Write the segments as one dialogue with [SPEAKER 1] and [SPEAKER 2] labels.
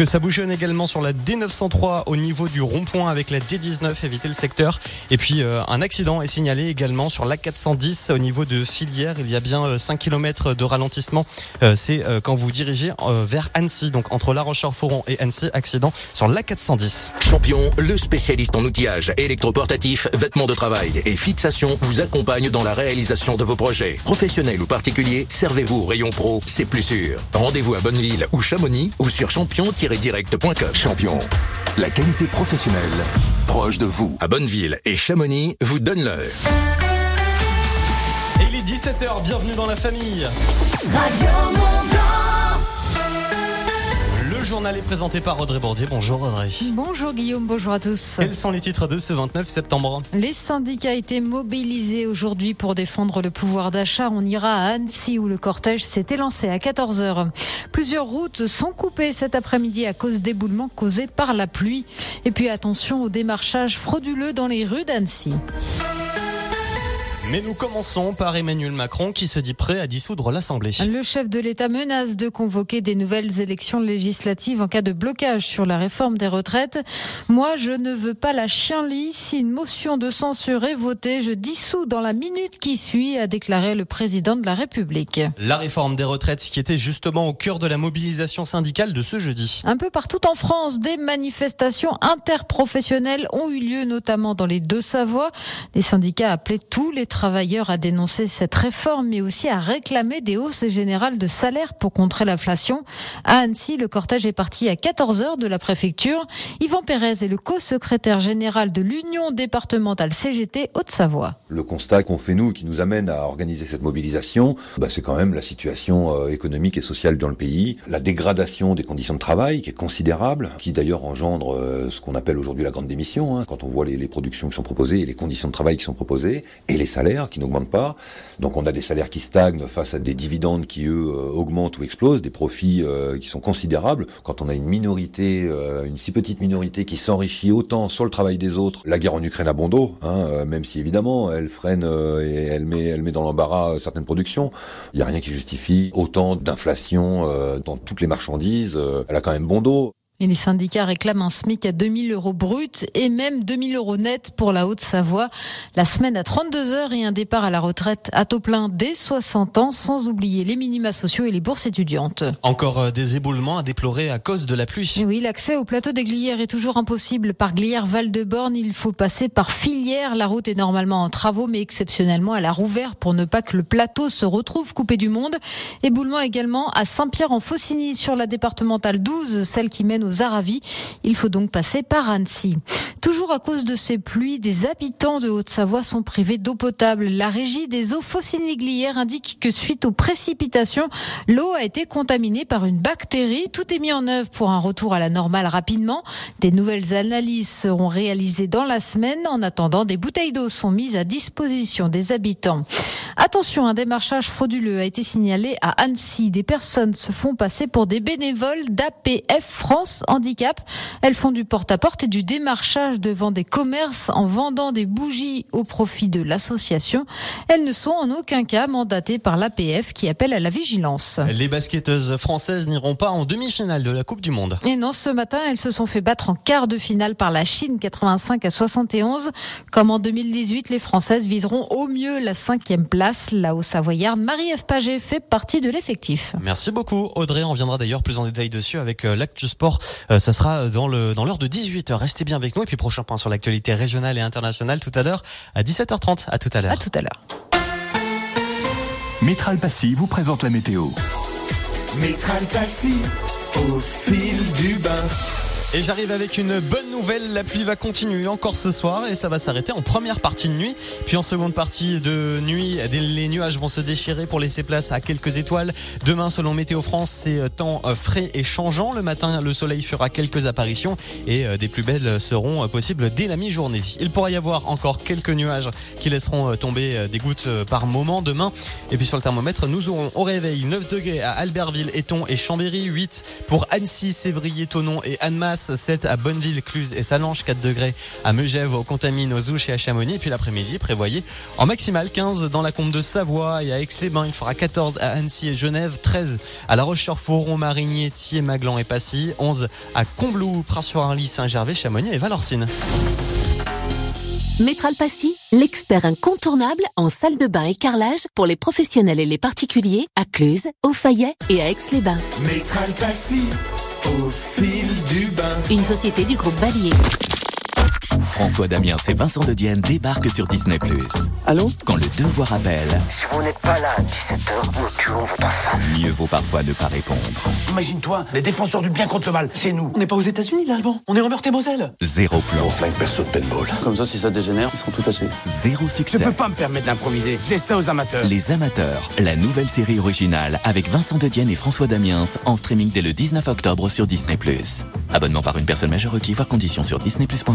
[SPEAKER 1] que ça bouchonne également sur la D903 au niveau du rond-point avec la D19, évitez le secteur. Et puis un accident est signalé également sur l'A410 au niveau de Filière. Il y a bien 5 km de ralentissement. C'est quand vous dirigez vers Annecy, donc entre La Rochère-Foron et Annecy, accident sur l'A410.
[SPEAKER 2] Champion, le spécialiste en outillage électroportatif, vêtements de travail et fixation, vous accompagne dans la réalisation de vos projets. Professionnels ou particuliers, servez-vous au rayon pro, c'est plus sûr. Rendez-vous à Bonneville ou Chamonix ou sur champion-direct.com. Champion, la qualité professionnelle proche de vous. À Bonneville et Chamonix vous donne l'heure.
[SPEAKER 1] Et il est 17h, bienvenue dans la famille.
[SPEAKER 3] Radio Mont-Blanc.
[SPEAKER 1] Le journal est présenté par Audrey Bourdier. Bonjour Audrey.
[SPEAKER 4] Bonjour Guillaume, bonjour à tous.
[SPEAKER 1] Quels sont les titres de ce 29 septembre ?
[SPEAKER 4] Les syndicats étaient mobilisés aujourd'hui pour défendre le pouvoir d'achat. On ira à Annecy où le cortège s'est élancé à 14h. Plusieurs routes sont coupées cet après-midi à cause d'éboulements causés par la pluie. Et puis attention au démarchage frauduleux dans les rues d'Annecy.
[SPEAKER 1] Mais nous commençons par Emmanuel Macron qui se dit prêt à dissoudre l'Assemblée.
[SPEAKER 4] Le chef de l'État menace de convoquer des nouvelles élections législatives en cas de blocage sur la réforme des retraites. Moi, je ne veux pas la chienlit. Si une motion de censure est votée, je dissous dans la minute qui suit, a déclaré le président de la République.
[SPEAKER 1] La réforme des retraites qui était justement au cœur de la mobilisation syndicale de ce jeudi.
[SPEAKER 4] Un peu partout en France, des manifestations interprofessionnelles ont eu lieu, notamment dans les Deux-Savoie. Les syndicats appelaient tous les travailleurs à dénoncer cette réforme, mais aussi à réclamer des hausses générales de salaire pour contrer l'inflation. À Annecy, le cortège est parti à 14h de la préfecture. Yvan Pérez est le co-secrétaire général de l'Union départementale CGT Haute-Savoie.
[SPEAKER 5] Le constat qu'on fait nous, qui nous amène à organiser cette mobilisation, c'est quand même la situation économique et sociale dans le pays, la dégradation des conditions de travail qui est considérable, qui d'ailleurs engendre ce qu'on appelle aujourd'hui la grande démission, quand on voit les productions qui sont proposées et les conditions de travail qui sont proposées, et les salaires qui n'augmentent pas. Donc on a des salaires qui stagnent face à des dividendes qui eux augmentent ou explosent, des profits qui sont considérables. Quand on a une minorité, une si petite minorité qui s'enrichit autant sur le travail des autres, la guerre en Ukraine a bon dos, même si évidemment elle freine et elle met dans l'embarras certaines productions. Il n'y a rien qui justifie autant d'inflation dans toutes les marchandises. Elle a quand même bon dos.
[SPEAKER 4] Et les syndicats réclament un SMIC à 2 000 € brut et même 2 000 € net pour la Haute-Savoie. La semaine à 32 heures et un départ à la retraite à taux plein dès 60 ans, sans oublier les minima sociaux et les bourses étudiantes.
[SPEAKER 1] Encore des éboulements à déplorer à cause de la pluie.
[SPEAKER 4] Et oui, l'accès au plateau des Glières est toujours impossible. Par Glières-Val-de-Borne, il faut passer par Filière. La route est normalement en travaux, mais exceptionnellement, elle a rouvert pour ne pas que le plateau se retrouve coupé du monde. Éboulement également à Saint-Pierre-en-Faucigny sur la départementale 12, celle qui mène aux Aravis. Il faut donc passer par Annecy. Toujours à cause de ces pluies, des habitants de Haute-Savoie sont privés d'eau potable. La régie des eaux Faucigny-Glières indique que suite aux précipitations, l'eau a été contaminée par une bactérie. Tout est mis en œuvre pour un retour à la normale rapidement. Des nouvelles analyses seront réalisées dans la semaine. En attendant, des bouteilles d'eau sont mises à disposition des habitants. Attention, un démarchage frauduleux a été signalé à Annecy. Des personnes se font passer pour des bénévoles d'APF France Handicap. Elles font du porte-à-porte et du démarchage devant des commerces en vendant des bougies au profit de l'association. Elles ne sont en aucun cas mandatées par l'APF qui appelle à la vigilance.
[SPEAKER 1] Les basketteuses françaises n'iront pas en demi-finale de la Coupe du Monde.
[SPEAKER 4] Et non, ce matin, elles se sont fait battre en quart de finale par la Chine, 85-71. Comme en 2018, les Françaises viseront au mieux la 5e place. La Haut-Savoyarde Marie-Ève Paget fait partie de l'effectif.
[SPEAKER 1] Merci beaucoup Audrey, on viendra d'ailleurs plus en détail dessus avec l'Actu Sport. Ça sera dans l'heure de 18h. Restez bien avec nous et puis prochain point sur l'actualité régionale et internationale tout à l'heure à 17h30. À tout à l'heure.
[SPEAKER 4] À tout à l'heure.
[SPEAKER 6] Métral Passy vous présente la météo.
[SPEAKER 3] Métral Passy, au fil du bain.
[SPEAKER 1] Et j'arrive avec une bonne nouvelle, la pluie va continuer encore ce soir et ça va s'arrêter en première partie de nuit. Puis en seconde partie de nuit, les nuages vont se déchirer pour laisser place à quelques étoiles. Demain, selon Météo France, c'est temps frais et changeant. Le matin, le soleil fera quelques apparitions et des plus belles seront possibles dès la mi-journée. Il pourra y avoir encore quelques nuages qui laisseront tomber des gouttes par moment demain. Et puis sur le thermomètre, nous aurons au réveil 9 degrés à Albertville, Éton et Chambéry, 8 pour Annecy, Sévrier, Thonon et Annemasse. glace, 7 à Bonneville, Cluse et Salanches, 4 degrés à Megève, au Contamine, aux Ouches et à Chamonix. Et puis l'après-midi, prévoyez en maximal 15 dans la Combe de Savoie et à Aix-les-Bains. Il fera 14 à Annecy et Genève, 13 à La Roche-sur-Foron, Marigny, Thiers, Maglan et Passy, 11 à Combloux, Pras-sur-Arly, Saint-Gervais, Chamonix et Valorcine.
[SPEAKER 7] Métral Passy, l'expert incontournable en salle de bain et carrelage pour les professionnels et les particuliers à Cluse, au Fayet et à Aix-les-Bains.
[SPEAKER 3] Métral Passy, au fil du bain.
[SPEAKER 7] Une société du groupe Valier.
[SPEAKER 6] François Damiens et Vincent de Dienne débarquent sur Disney+.
[SPEAKER 8] Allô ?
[SPEAKER 6] Quand le devoir appelle,
[SPEAKER 9] Si vous n'êtes pas là à 17h, nous tuons votre femme.
[SPEAKER 6] mieux vaut parfois ne pas répondre.
[SPEAKER 9] Imagine-toi, les défenseurs du bien contre le mal, c'est nous.
[SPEAKER 8] On n'est pas aux États-Unis, là, Alban. On est en Meurthe-et-Moselle.
[SPEAKER 6] Zéro plan,
[SPEAKER 9] flingue perso de paintball.
[SPEAKER 8] Comme ça, si ça dégénère, ils seront tout tachés.
[SPEAKER 6] zéro
[SPEAKER 9] Je
[SPEAKER 6] succès.
[SPEAKER 9] peux pas me permettre d'improviser, je laisse ça aux amateurs.
[SPEAKER 6] Les Amateurs, la nouvelle série originale avec Vincent de Dienne et François Damiens en streaming dès le 19 octobre sur Disney+. Abonnement par une personne majeure requis, voir conditions sur disneyplus.com.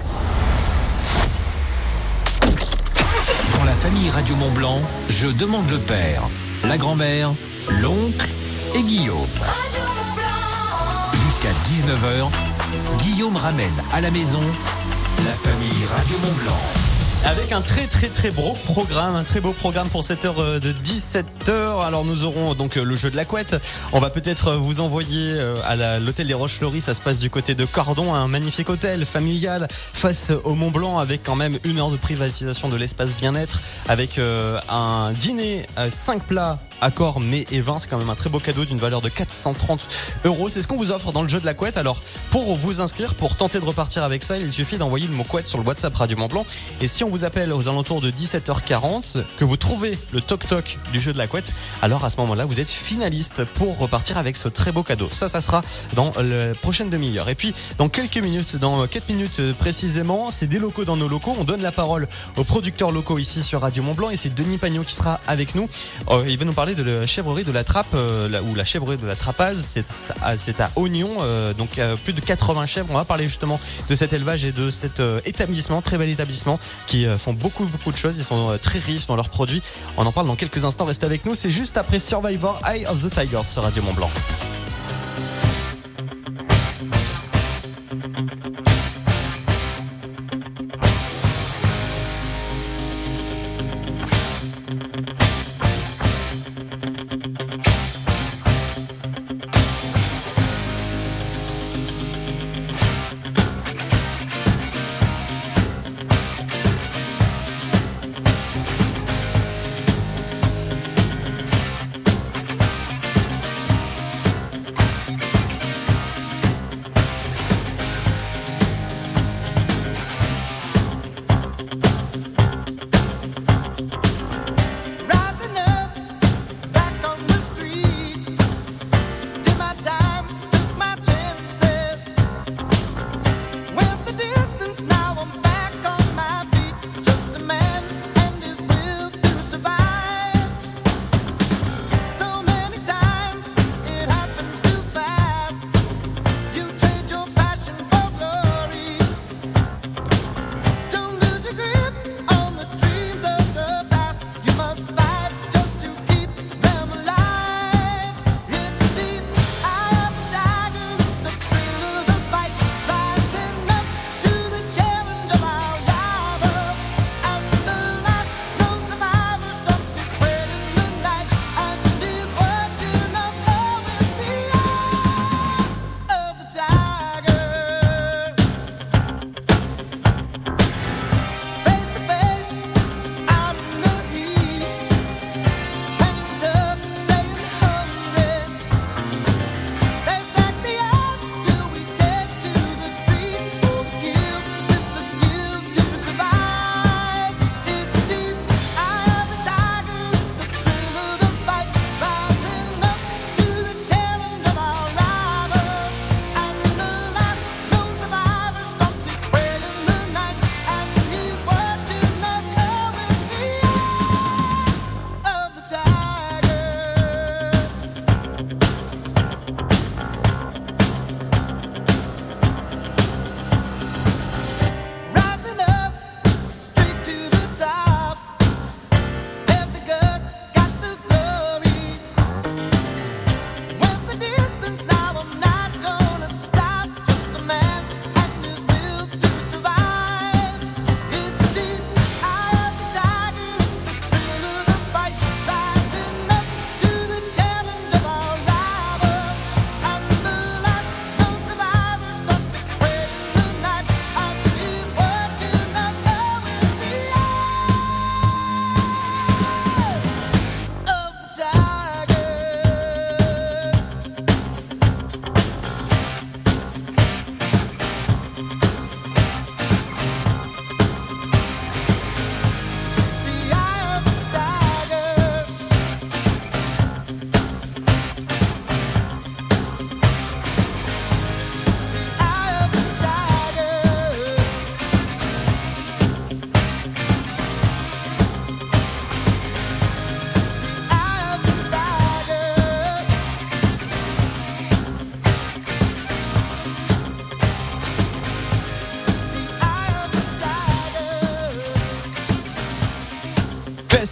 [SPEAKER 10] Dans la famille Radio Mont-Blanc, je demande le père, la grand-mère, l'oncle et Guillaume. Jusqu'à 19h, Guillaume ramène à la maison la famille Radio Mont-Blanc.
[SPEAKER 1] Avec un très beau programme pour cette heure de 17h. Alors nous aurons donc le jeu de la couette. On va peut-être vous envoyer à l'hôtel des Roches-Fleuries. Ça se passe du côté de Cordon, un magnifique hôtel familial face au Mont Blanc, avec quand même 1 heure de privatisation de l'espace bien-être, avec un dîner 5 plats, accord, mets et vin. C'est quand même un très beau cadeau d'une valeur de 430 €. C'est ce qu'on vous offre dans le jeu de la couette. Alors pour vous inscrire, pour tenter de repartir avec ça, il suffit d'envoyer le mot couette sur le WhatsApp Radio Mont Blanc. Et si on vous appelle aux alentours de 17h40, que vous trouvez le toc-toc du jeu de la couette, alors à ce moment-là, vous êtes finaliste pour repartir avec ce très beau cadeau. Ça sera dans la prochaine demi-heure. Et puis, dans quelques minutes, dans 4 minutes précisément, c'est des locaux dans nos locaux. On donne la parole aux producteurs locaux ici sur Radio Mont Blanc, et c'est Denis Pagnot qui sera avec nous. Il va nous parler de la chèvrerie de la Trappe, ou la chèvrerie de la Trappaz. C'est à Oignon, donc plus de 80 chèvres. On va parler justement de cet élevage et de cet établissement, très bel établissement, qui font beaucoup de choses. Ils sont très riches dans leurs produits. On en parle dans quelques instants. Restez avec nous. C'est juste après Survivor, Eye of the Tiger sur Radio Mont Blanc.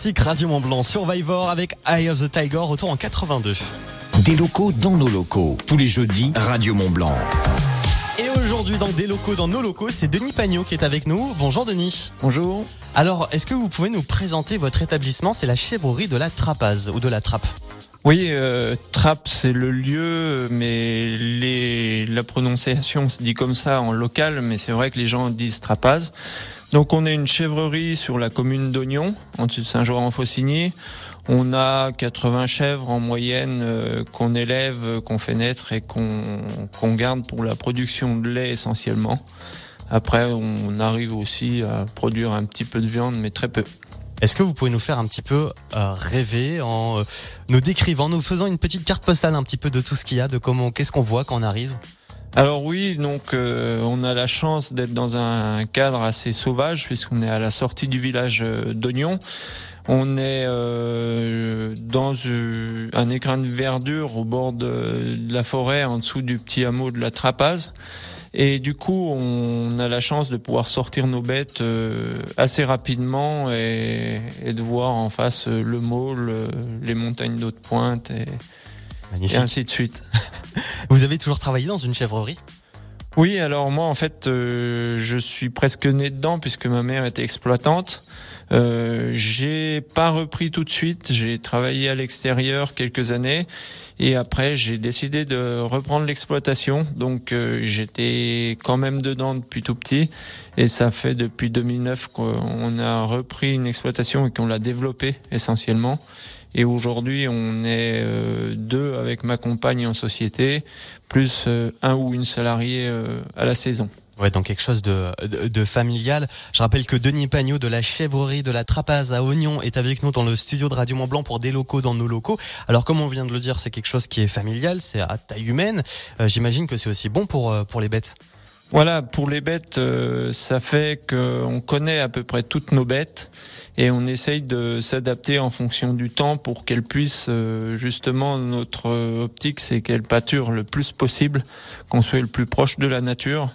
[SPEAKER 1] Classique Radio Mont-Blanc, Survivor avec Eye of the Tiger, retour en 82.
[SPEAKER 10] Des locaux dans nos locaux. Tous les jeudis, Radio Mont-Blanc.
[SPEAKER 1] Et aujourd'hui, dans Des locaux dans nos locaux, c'est Denis Pagnot qui est avec nous. Bonjour Denis.
[SPEAKER 11] Bonjour.
[SPEAKER 1] Alors, est-ce que vous pouvez nous présenter votre établissement? C'est la chèvrerie de la Trapaz ou de la Trappe.
[SPEAKER 11] Oui, Trappe, c'est le lieu, mais la prononciation se dit comme ça en local, mais c'est vrai que les gens disent Trapaz. Donc on est une chèvrerie sur la commune d'Ognon, en dessus de Saint-Joire-en-Faucigny. On a 80 chèvres en moyenne qu'on élève, qu'on fait naître et qu'on garde pour la production de lait essentiellement. Après, on arrive aussi à produire un petit peu de viande, mais très peu.
[SPEAKER 1] Est-ce que vous pouvez nous faire un petit peu rêver en nous décrivant, nous faisant une petite carte postale un petit peu de tout ce qu'il y a, de qu'est-ce qu'on voit quand on arrive?
[SPEAKER 11] Alors oui, donc on a la chance d'être dans un cadre assez sauvage puisqu'on est à la sortie du village d'Ognon. On est dans un écrin de verdure au bord de la forêt, en dessous du petit hameau de la Trapaz. Et du coup, on a la chance de pouvoir sortir nos bêtes assez rapidement et de voir en face le Maule, les montagnes d'eau de pointe et ainsi de suite.
[SPEAKER 1] Vous avez toujours travaillé dans une chèvrerie ?
[SPEAKER 11] Oui, alors moi en fait, je suis presque né dedans puisque ma mère était exploitante. J'ai pas repris tout de suite, j'ai travaillé à l'extérieur quelques années et après j'ai décidé de reprendre l'exploitation. Donc j'étais quand même dedans depuis tout petit et ça fait depuis 2009 qu'on a repris une exploitation et qu'on l'a développée essentiellement. Et aujourd'hui, on est deux avec ma compagne en société, plus un ou une salariée à la saison.
[SPEAKER 1] Ouais, donc quelque chose de familial. Je rappelle que Denis Pagnot de la chèvrerie de la Trapaz à Ognon est avec nous dans le studio de Radio Mont-Blanc pour Des locaux dans nos locaux. Alors comme on vient de le dire, c'est quelque chose qui est familial, c'est à taille humaine. J'imagine que c'est aussi bon pour les bêtes.
[SPEAKER 11] Voilà, pour les bêtes, ça fait qu'on connaît à peu près toutes nos bêtes et on essaye de s'adapter en fonction du temps pour qu'elles puissent, justement, notre optique, c'est qu'elles pâturent le plus possible, qu'on soit le plus proche de la nature.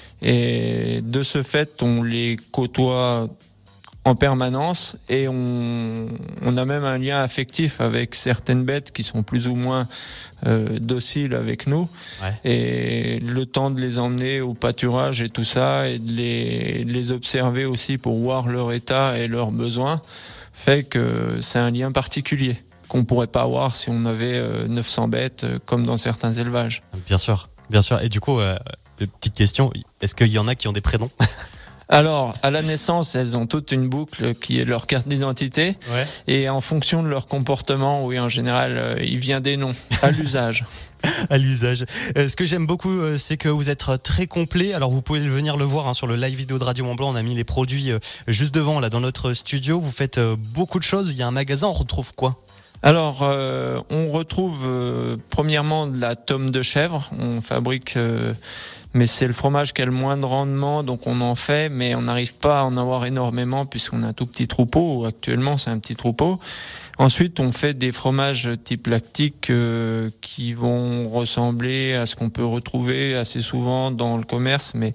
[SPEAKER 11] Et de ce fait, on les côtoie en permanence et on a même un lien affectif avec certaines bêtes qui sont plus ou moins dociles avec nous. Ouais. Et le temps de les emmener au pâturage et tout ça et de les observer aussi pour voir leur état et leurs besoins fait que c'est un lien particulier qu'on pourrait pas avoir si on avait 900 bêtes comme dans certains élevages.
[SPEAKER 1] Bien sûr, bien sûr. Et du coup, petite question, est-ce qu'il y en a qui ont des prénoms ?
[SPEAKER 11] Alors, à la naissance, elles ont toute une boucle qui est leur carte d'identité. Ouais. Et en fonction de leur comportement, oui, en général, il vient des noms, à l'usage.
[SPEAKER 1] À l'usage. Ce que j'aime beaucoup, c'est que vous êtes très complet. Alors, vous pouvez venir le voir sur le live vidéo de Radio Mont-Blanc. On a mis les produits juste devant, là, dans notre studio. Vous faites beaucoup de choses. Il y a un magasin, on retrouve quoi ?
[SPEAKER 11] Alors, on retrouve premièrement de la tome de chèvre. On fabrique... mais c'est le fromage qui a le moins de rendement, donc on en fait, mais on n'arrive pas à en avoir énormément puisqu'on a un tout petit troupeau. Actuellement, c'est un petit troupeau. Ensuite, on fait des fromages type lactique qui vont ressembler à ce qu'on peut retrouver assez souvent dans le commerce, mais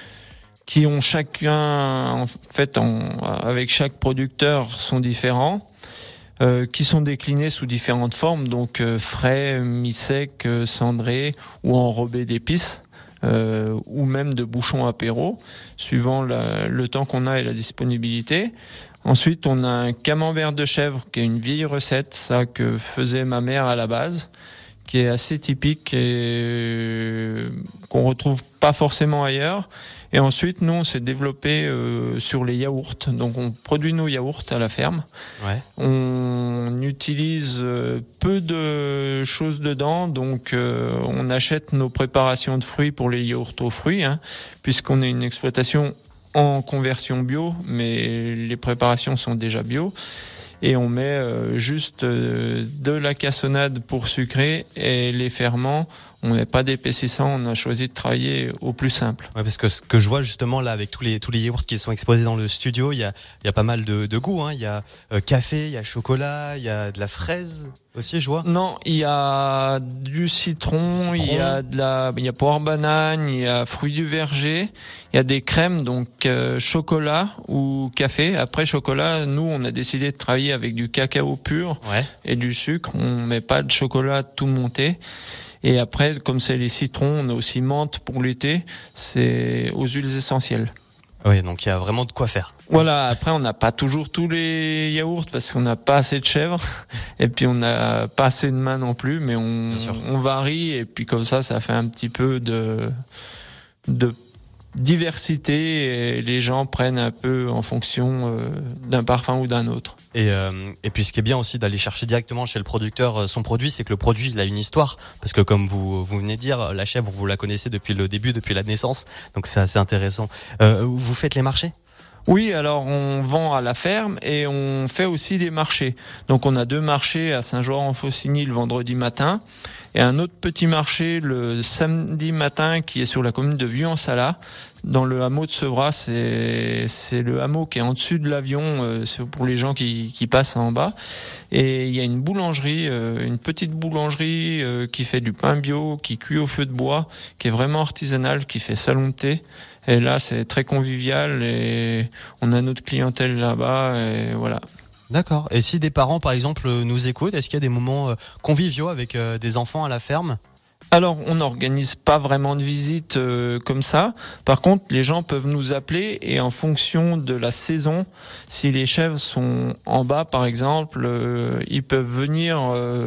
[SPEAKER 11] qui ont chacun, en fait, avec chaque producteur, sont différents. Qui sont déclinés sous différentes formes, donc frais, mi-sec, cendré ou enrobé d'épices. Ou même de bouchons apéro, suivant le temps qu'on a et la disponibilité. Ensuite, on a un camembert de chèvre, qui est une vieille recette, ça que faisait ma mère à la base, qui est assez typique et qu'on retrouve pas forcément ailleurs. Et ensuite, nous, on s'est développé sur les yaourts. Donc, on produit nos yaourts à la ferme. Ouais. On utilise peu de choses dedans. Donc, on achète nos préparations de fruits pour les yaourts aux fruits, puisqu'on est une exploitation en conversion bio, mais les préparations sont déjà bio. Et on met juste de la cassonade pour sucrer et les ferments, On met pas d'épaississant, on a choisi de travailler au plus simple.
[SPEAKER 1] Ouais, parce que ce que je vois justement là avec tous les yaourts qui sont exposés dans le studio, il y a pas mal de goûts, hein. Il y a café, il y a chocolat, il y a de la fraise aussi, je vois.
[SPEAKER 11] Non, il y a du citron, il y a poire banane, il y a fruits du verger, il y a des crèmes, donc chocolat ou café. Après chocolat, nous on a décidé de travailler avec du cacao pur et du sucre. On met pas de chocolat tout monté. Et après, comme c'est les citrons, on a aussi menthe pour l'été. C'est aux huiles essentielles.
[SPEAKER 1] Oui, donc il y a vraiment de quoi faire.
[SPEAKER 11] Voilà, après on n'a pas toujours tous les yaourts parce qu'on n'a pas assez de chèvres et puis on n'a pas assez de mains non plus, mais on varie et puis comme ça fait un petit peu de diversité et les gens prennent un peu en fonction d'un parfum ou d'un autre.
[SPEAKER 1] Et puis ce qui est bien aussi d'aller chercher directement chez le producteur son produit, c'est que le produit il a une histoire, parce que comme vous venez de dire, la chèvre vous la connaissez depuis le début, depuis la naissance, donc c'est assez intéressant. Vous faites les marchés ?
[SPEAKER 11] Oui, alors on vend à la ferme et on fait aussi des marchés. Donc on a 2 marchés à Saint-Georges-en-Faucigny le vendredi matin et un autre petit marché le samedi matin qui est sur la commune de Vieux-en-Sala, dans le hameau de Sevras. C'est le hameau qui est en dessus de l'avion, c'est pour les gens qui passent en bas. Et il y a une boulangerie, une petite boulangerie qui fait du pain bio, qui cuit au feu de bois, qui est vraiment artisanale, qui fait salon de thé. Et là, c'est très convivial et on a notre clientèle là-bas et voilà.
[SPEAKER 1] D'accord. Et si des parents, par exemple, nous écoutent, est-ce qu'il y a des moments conviviaux avec des enfants à la ferme ?
[SPEAKER 11] Alors, on n'organise pas vraiment de visite comme ça. Par contre, les gens peuvent nous appeler et en fonction de la saison, si les chèvres sont en bas, par exemple, ils peuvent venir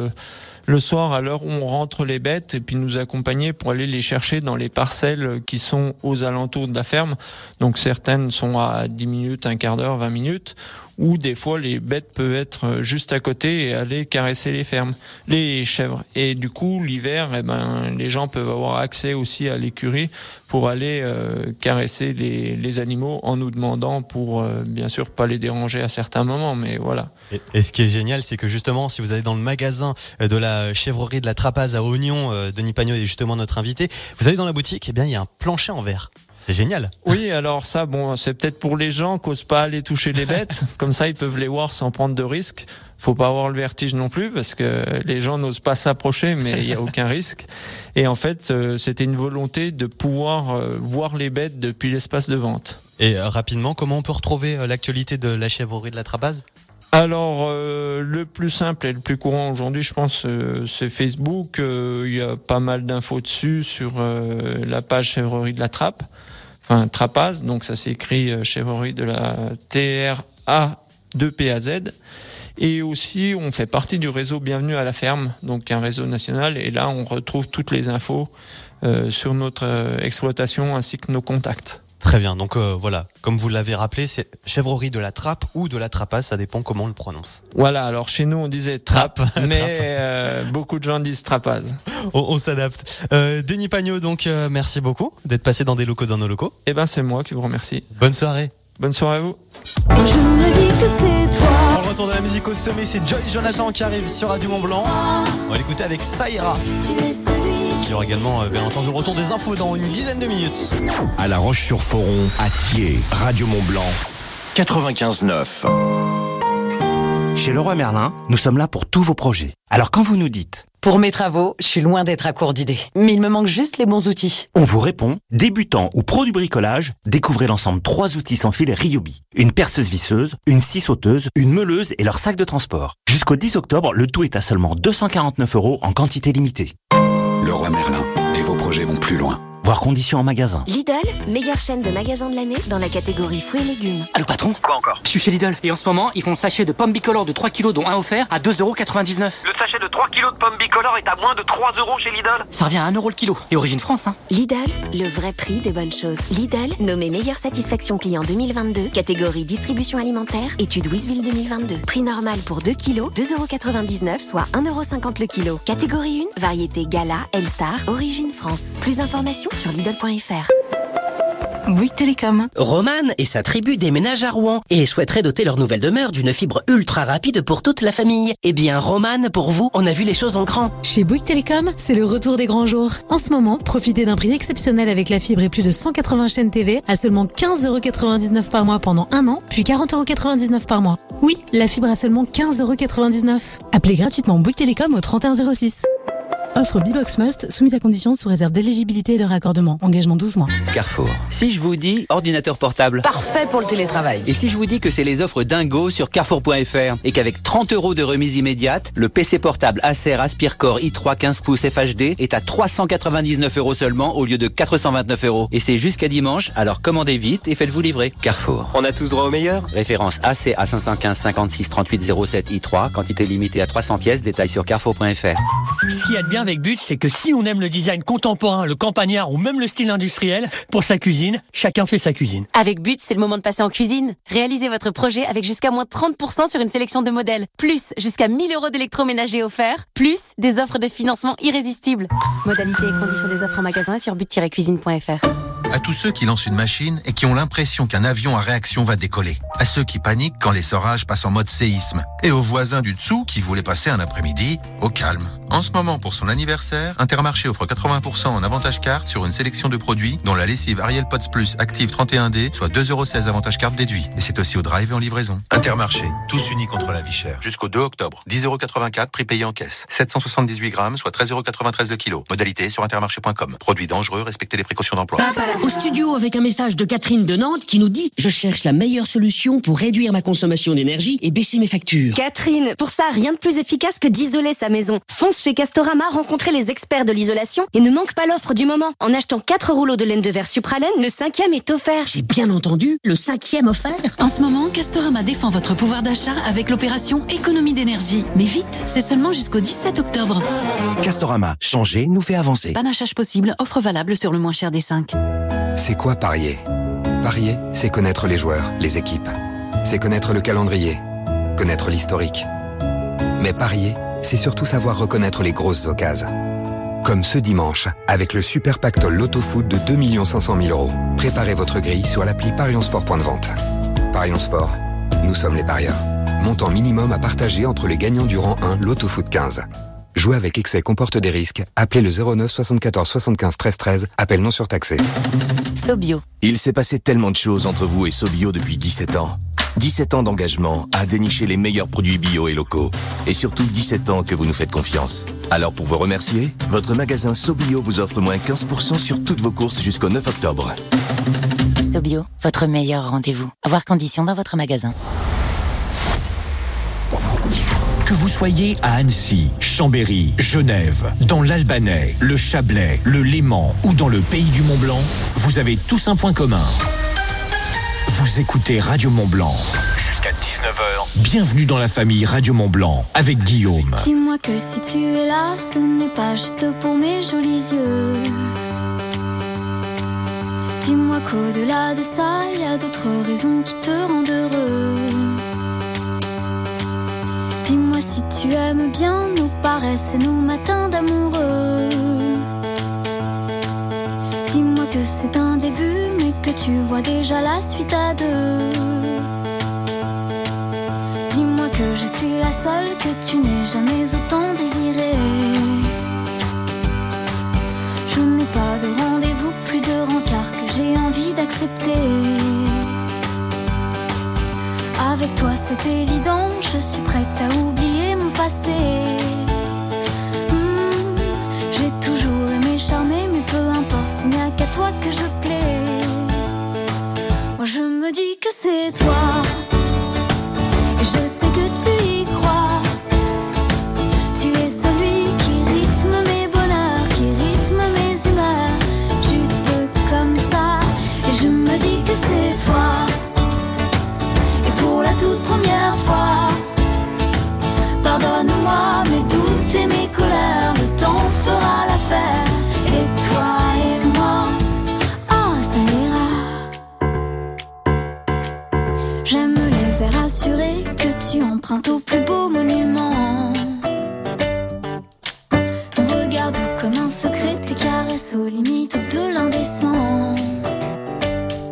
[SPEAKER 11] le soir à l'heure où on rentre les bêtes et puis nous accompagner pour aller les chercher dans les parcelles qui sont aux alentours de la ferme. Donc certaines sont à 10 minutes, un quart d'heure, 20 minutes, ou des fois les bêtes peuvent être juste à côté et aller caresser les chèvres. Et du coup, l'hiver, les gens peuvent avoir accès aussi à l'écurie pour aller caresser les animaux en nous demandant pour bien sûr pas les déranger à certains moments, mais voilà.
[SPEAKER 1] Et ce qui est génial, c'est que justement, si vous allez dans le magasin de la chèvrerie de la Trapaz à Oignon, Denis Pagnot est justement notre invité, vous allez dans la boutique, il y a un plancher en verre. C'est génial.
[SPEAKER 11] Oui, alors ça, c'est peut-être pour les gens qui n'osent pas aller toucher les bêtes. Comme ça, ils peuvent les voir sans prendre de risque. Faut pas avoir le vertige non plus parce que les gens n'osent pas s'approcher, mais il y a aucun risque. Et en fait, c'était une volonté de pouvoir voir les bêtes depuis l'espace de vente.
[SPEAKER 1] Et rapidement, comment on peut retrouver l'actualité de la chèvrerie de la Trapaz ?
[SPEAKER 11] Alors, le plus simple et le plus courant aujourd'hui, je pense, c'est Facebook. Il y a pas mal d'infos dessus sur la page chèvrerie de la Trappe. Enfin, Trapaz, donc ça s'écrit chèvrerie de la TRA2PAZ. Et aussi, on fait partie du réseau Bienvenue à la ferme, donc un réseau national. Et là, on retrouve toutes les infos sur notre exploitation ainsi que nos contacts.
[SPEAKER 1] Très bien, donc voilà, comme vous l'avez rappelé, c'est chèvrerie de la Trappe ou de la Trapaz, ça dépend comment on le prononce.
[SPEAKER 11] Voilà, alors chez nous on disait Trappe, mais beaucoup de gens disent Trapaz.
[SPEAKER 1] On s'adapte. Denis Pagnot, donc merci beaucoup d'être passé dans nos locaux.
[SPEAKER 11] Eh ben c'est moi qui vous remercie.
[SPEAKER 1] Bonne soirée.
[SPEAKER 11] Bonne soirée à vous.
[SPEAKER 4] Je me dis que c'est toi.
[SPEAKER 1] En retour de la musique au sommet, c'est Joy Jonathan qui arrive sur Radio Mont Blanc. On va l'écouter avec Saïra. Il y aura également, bien entendu, le retour des infos dans une dizaine de minutes.
[SPEAKER 10] À La Roche-sur-Foron, à Thiers, Radio Mont Blanc, 95.9.
[SPEAKER 12] Chez Leroy Merlin, nous sommes là pour tous vos projets. Alors quand vous nous dites
[SPEAKER 13] pour mes travaux, je suis loin d'être à court d'idées. Mais il me manque juste les bons outils.
[SPEAKER 12] On vous répond, débutant ou pro du bricolage, découvrez l'ensemble 3 outils sans fil Ryobi. Une perceuse visseuse, une scie sauteuse, une meuleuse et leur sac de transport. Jusqu'au 10 octobre, le tout est à seulement 249 € en quantité limitée.
[SPEAKER 10] Leroy Merlin, et vos projets vont plus loin.
[SPEAKER 12] Voir conditions en magasin.
[SPEAKER 14] Lidl, meilleure chaîne de magasins de l'année dans la catégorie fruits et légumes.
[SPEAKER 15] Allô patron ?
[SPEAKER 16] Quoi encore ?
[SPEAKER 15] Je suis chez Lidl et en ce moment, ils font sachet de pommes bicolores de 3 kilos dont un offert à 2,99 €.
[SPEAKER 16] Le sachet de 3 kilos de pommes bicolores est à moins de 3 € chez Lidl.
[SPEAKER 15] Ça revient à 1 € le kilo. Et origine France, hein.
[SPEAKER 14] Lidl, le vrai prix des bonnes choses. Lidl, nommé meilleure satisfaction client 2022, catégorie distribution alimentaire, étude Wissville 2022. Prix normal pour 2 kilos, 2,99 €, soit 1,50 € le kilo. Catégorie 1, variété Gala, Elstar, origine France. Plus d'informations sur Lidl.fr.
[SPEAKER 17] Bouygues Télécom.
[SPEAKER 18] Romane et sa tribu déménagent à Rouen et souhaiteraient doter leur nouvelle demeure d'une fibre ultra rapide pour toute la famille. Eh bien, Romane, pour vous, on a vu les choses en grand.
[SPEAKER 17] Chez Bouygues Télécom, c'est le retour des grands jours. En ce moment, profitez d'un prix exceptionnel avec la fibre et plus de 180 chaînes TV à seulement 15,99€ par mois pendant un an, puis 40,99€ par mois. Oui, la fibre à seulement 15,99€. Appelez gratuitement Bouygues Télécom au 3106. Offre Bbox Must, soumise à conditions sous réserve d'éligibilité et de raccordement. Engagement 12 mois.
[SPEAKER 19] Carrefour. Si je vous dis ordinateur portable.
[SPEAKER 13] Parfait pour le télétravail.
[SPEAKER 19] Et si je vous dis que c'est les offres dingo sur carrefour.fr et qu'avec 30€ de remise immédiate, le PC portable Acer Aspire-Core i3 15 pouces FHD est à 399€ seulement au lieu de 429€. Et c'est jusqu'à dimanche, alors commandez vite et faites-vous livrer. Carrefour.
[SPEAKER 8] On a tous droit au meilleur.
[SPEAKER 19] Référence AC à 515 56 38 07 i3, quantité limitée à 300 pièces, détail sur carrefour.fr.
[SPEAKER 20] Ce qu'il y a de bien avec But, c'est que si on aime le design contemporain, le campagnard ou même le style industriel, pour sa cuisine, chacun fait sa cuisine.
[SPEAKER 21] Avec But, c'est le moment de passer en cuisine. Réalisez votre projet avec jusqu'à moins 30% sur une sélection de modèles, plus jusqu'à 1000€ d'électroménager offerts, plus des offres de financement irrésistibles. Modalités et conditions des offres en magasin et sur but-cuisine.fr.
[SPEAKER 22] À tous ceux qui lancent une machine et qui ont l'impression qu'un avion à réaction va décoller. À ceux qui paniquent quand l'essorage passe en mode séisme. Et aux voisins du dessous qui voulaient passer un après-midi au calme. En ce moment, pour son anniversaire, Intermarché offre 80% en avantage carte sur une sélection de produits, dont la lessive Ariel Pots Plus Active 31D, soit 2,16€ avantage carte déduit. Et c'est aussi au drive et en livraison. Intermarché, tous unis contre la vie chère. Jusqu'au 2 octobre, 10,84€, prix payé en caisse. 778 grammes, soit 13,93€ le kilo. Modalité sur intermarché.com. Produit dangereux, respectez les précautions d'emploi.
[SPEAKER 23] Au studio avec un message de Catherine de Nantes qui nous dit « Je cherche la meilleure solution pour réduire ma consommation d'énergie et baisser mes factures. »
[SPEAKER 14] Catherine, pour ça, rien de plus efficace que d'isoler sa maison. Fonce chez Castorama rencontrer les experts de l'isolation et ne manque pas l'offre du moment. En achetant 4 rouleaux de laine de verre Supralaine, le 5e est offert.
[SPEAKER 23] J'ai bien entendu, le 5e offert.
[SPEAKER 17] En ce moment, Castorama défend votre pouvoir d'achat avec l'opération économie d'énergie. Mais vite, c'est seulement jusqu'au 17 octobre.
[SPEAKER 24] Castorama, changer nous fait avancer.
[SPEAKER 17] Panachage possible, offre valable sur le moins cher des 5.
[SPEAKER 25] C'est quoi parier ? Parier, c'est connaître les joueurs, les équipes. C'est connaître le calendrier, connaître l'historique. Mais parier, c'est surtout savoir reconnaître les grosses occasions. Comme ce dimanche, avec le Super Pactole Loto Foot de 2 500 000 €. Préparez votre grille sur l'appli Parions Sport Point de Vente. Parions Sport, nous sommes les parieurs. Montant minimum à partager entre les gagnants du rang 1 Loto Foot 15. Jouer avec excès comporte des risques. Appelez le 09 74 75 13 13. Appel non surtaxé.
[SPEAKER 21] Sobio.
[SPEAKER 24] Il s'est passé tellement de choses entre vous et Sobio depuis 17 ans. 17 ans d'engagement à dénicher les meilleurs produits bio et locaux. Et surtout 17 ans que vous nous faites confiance. Alors pour vous remercier, votre magasin Sobio vous offre moins 15% sur toutes vos courses jusqu'au 9 octobre.
[SPEAKER 21] Sobio, votre meilleur rendez-vous. Voir conditions dans votre magasin.
[SPEAKER 10] Que vous soyez à Annecy, Chambéry, Genève, dans l'Albanais, le Chablais, le Léman ou dans le pays du Mont-Blanc, vous avez tous un point commun. Vous écoutez Radio Mont-Blanc. Jusqu'à 19h. Bienvenue dans la famille Radio Mont-Blanc avec Guillaume.
[SPEAKER 26] Dis-moi que si tu es là, ce n'est pas juste pour mes jolis yeux. Dis-moi qu'au-delà de ça, il y a d'autres raisons qui te rendent heureux. Dis-moi si tu aimes bien nos paresses et nos matins d'amoureux. Dis-moi que c'est un début, mais que tu vois déjà la suite à deux. Dis-moi que je suis la seule que tu n'aies jamais autant désirée. Je n'ai pas de rendez-vous, plus de rencard que j'ai envie d'accepter. Avec toi c'est évident, je suis prête à oublier mon passé. J'ai toujours aimé charmer, mais peu importe, s'il n'y a qu'à toi que je plais. Moi je me dis que c'est toi, et je sais que tu y crois. Tu es celui qui rythme mes bonheurs, qui rythme mes humeurs, juste comme ça. Et je me dis que c'est toi. Pour la toute première fois, pardonne-moi mes doutes et mes colères, le temps fera l'affaire. Et toi et moi, oh ça ira. J'aime les airs assurés que tu empruntes au plus beau monument. Ton regard doux comme un secret, tes caresses aux limites de l'indécent.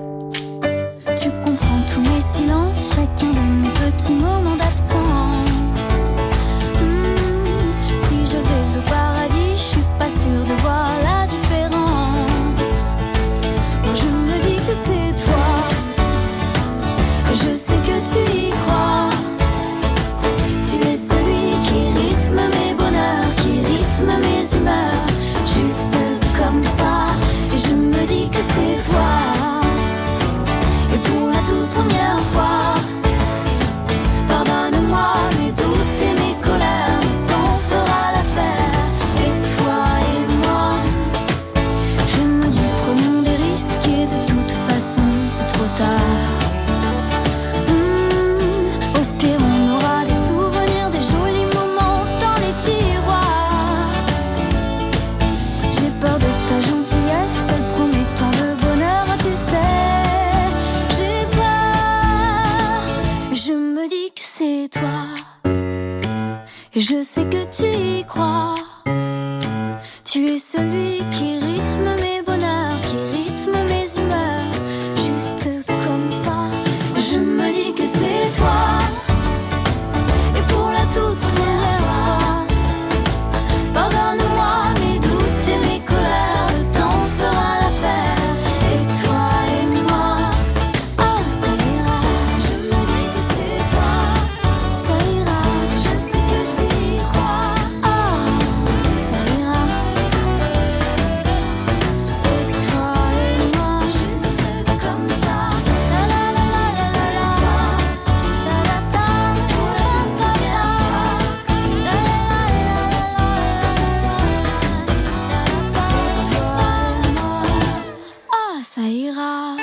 [SPEAKER 26] ça ira.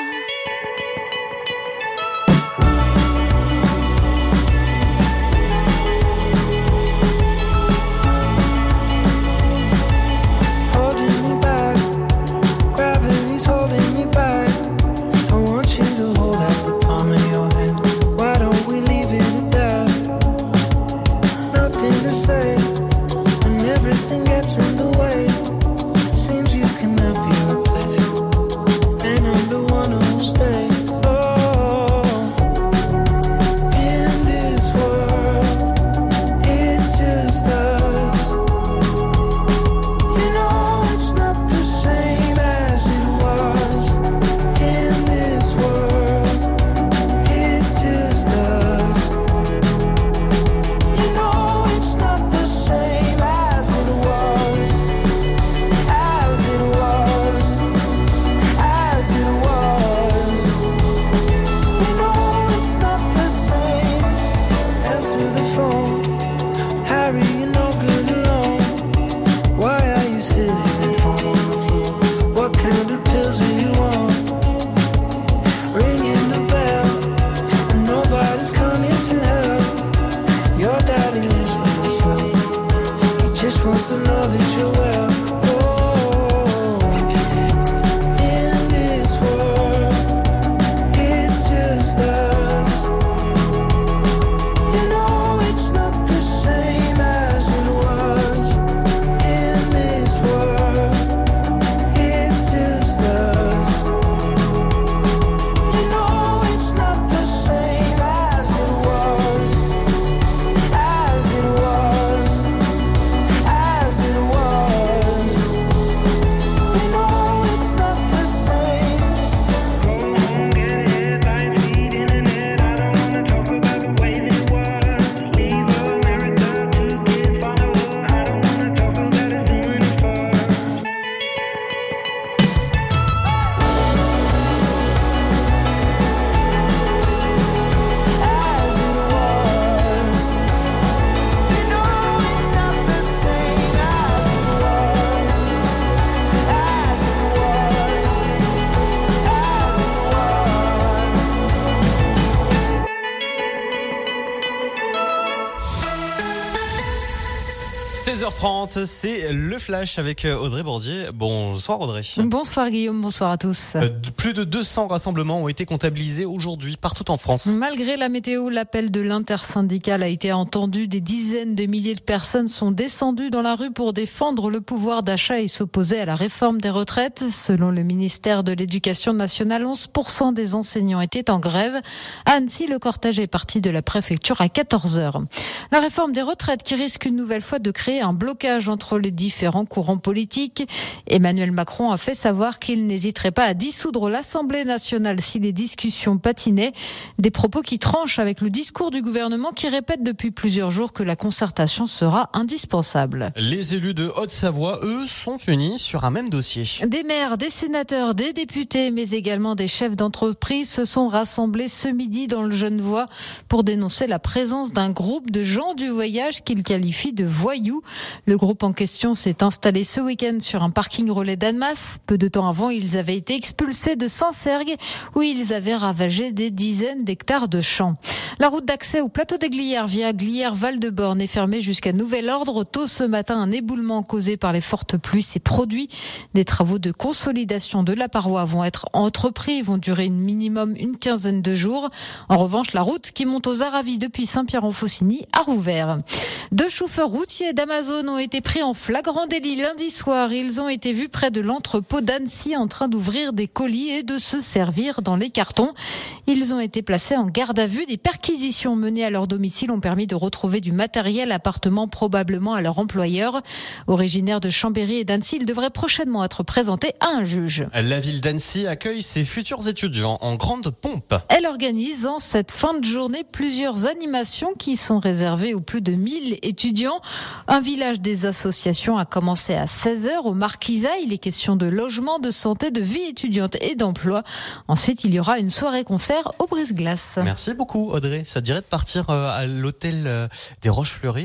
[SPEAKER 1] C'est le Flash avec Audrey Bordier. Bonsoir Audrey.
[SPEAKER 4] Bonsoir Guillaume, bonsoir à tous.
[SPEAKER 1] Plus de 200 rassemblements ont été comptabilisés aujourd'hui partout en France.
[SPEAKER 4] Malgré la météo, l'appel de l'intersyndicale a été entendu. Des dizaines de milliers de personnes sont descendues dans la rue pour défendre le pouvoir d'achat et s'opposer à la réforme des retraites. Selon le ministère de l'Éducation nationale, 11% des enseignants étaient en grève. À Annecy, le cortège est parti de la préfecture à 14h. La réforme des retraites qui risque une nouvelle fois de créer un blocage entre les différents courants politiques. Emmanuel Macron a fait savoir qu'il n'hésiterait pas à dissoudre l'Assemblée nationale si les discussions patinaient. Des propos qui tranchent avec le discours du gouvernement qui répète depuis plusieurs jours que la concertation sera indispensable.
[SPEAKER 1] Les élus de Haute-Savoie, eux, sont unis sur un même dossier.
[SPEAKER 4] Des maires, des sénateurs, des députés, mais également des chefs d'entreprise se sont rassemblés ce midi dans le Genevois pour dénoncer la présence d'un groupe de gens du voyage qu'ils qualifient de voyous. Le groupe en question s'est installé ce week-end sur un parking relais d'Annemasse. Peu de temps avant, ils avaient été expulsés de Saint-Sergue où ils avaient ravagé des dizaines d'hectares de champs. La route d'accès au plateau des Glières via Glières-Val-de-Borne est fermée jusqu'à nouvel ordre. Tôt ce matin, un éboulement causé par les fortes pluies s'est produit. Des travaux de consolidation de la paroi vont être entrepris, vont durer minimum une quinzaine de jours. En revanche, la route qui monte aux Aravis depuis Saint-Pierre-en-Faucigny a rouvert. 2 chauffeurs routiers d'Amazon ont été pris en flagrant délit lundi soir. Ils ont été vus près de l'entrepôt d'Annecy en train d'ouvrir des colis et de se servir dans les cartons. Ils ont été placés en garde à vue. Des perquisitions menées à leur domicile ont permis de retrouver du matériel appartenant probablement à leur employeur. Originaire de Chambéry et d'Annecy, ils devraient prochainement être présentés à un juge.
[SPEAKER 1] La ville d'Annecy accueille ses futurs étudiants en grande pompe.
[SPEAKER 4] Elle organise en cette fin de journée plusieurs animations qui sont réservées aux plus de 1000 étudiants. Un village des associations a commencé à 16h au Marquisat. Il est question de logement, de santé, de vie étudiante et d'emploi. Ensuite, il y aura une soirée-concert au Brise-Glace.
[SPEAKER 1] Merci beaucoup Audrey. Ça te dirait de partir à l'hôtel des Roches-Fleuries à Cordon ?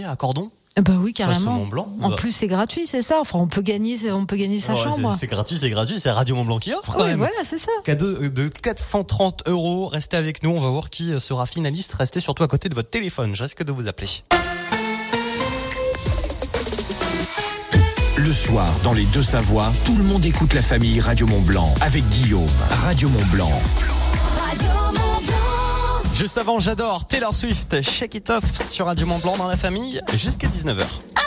[SPEAKER 4] Bah oui, carrément.
[SPEAKER 1] Mont-Blanc.
[SPEAKER 4] En plus, c'est gratuit, c'est ça. Enfin, on peut gagner sa chambre.
[SPEAKER 1] C'est gratuit. C'est Radio Mont-Blanc qui offre quand
[SPEAKER 4] oui,
[SPEAKER 1] même.
[SPEAKER 4] Voilà, c'est ça.
[SPEAKER 1] Cadeau de 430 €. Restez avec nous, on va voir qui sera finaliste. Restez surtout à côté de votre téléphone. Je risque de vous appeler.
[SPEAKER 10] Le soir, dans les Deux-Savoies, tout le monde écoute la famille Radio Mont-Blanc avec Guillaume. Radio Mont-Blanc.
[SPEAKER 1] Juste avant, j'adore Taylor Swift, Shake It Off sur Radio Mont-Blanc dans la famille jusqu'à 19h.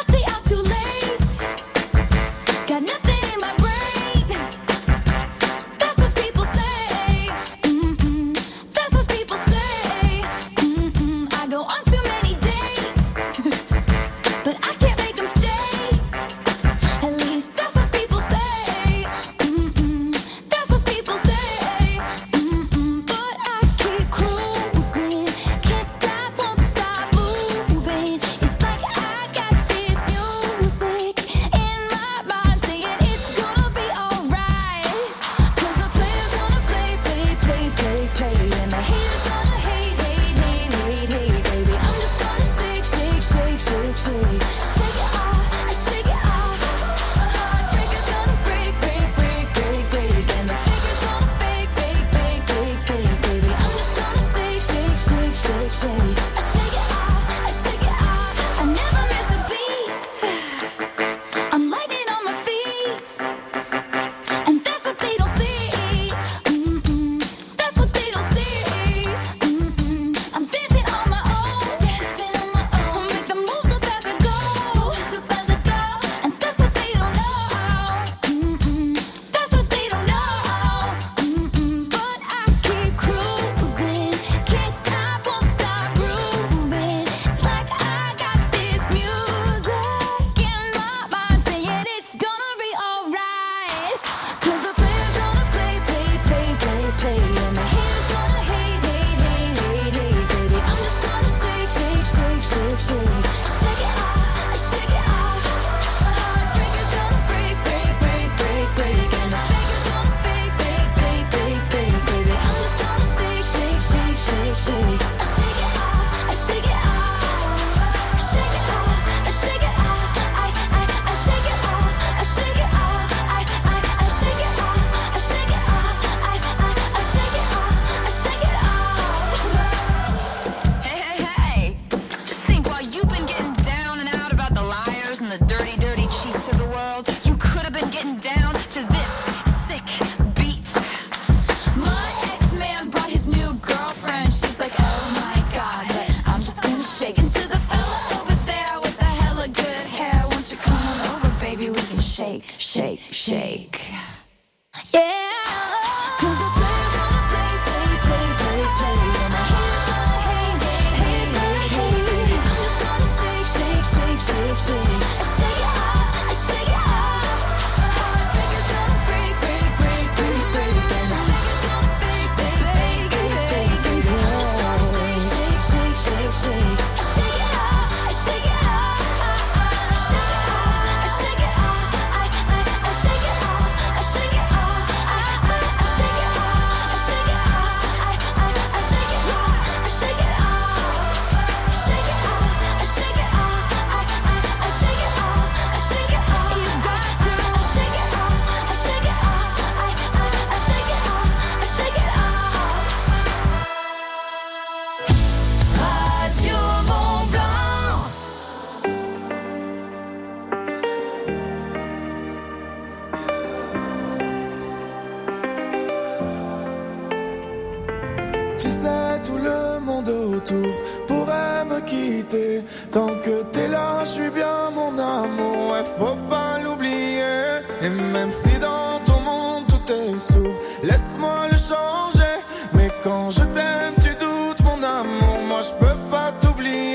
[SPEAKER 2] Tu sais, tout le monde autour pourrait me quitter. Tant que t'es là, je suis bien mon amour, ouais, faut pas l'oublier. Et même si dans ton monde tout est sourd, laisse-moi le changer. Mais quand je t'aime, tu doutes mon amour, moi je peux pas t'oublier.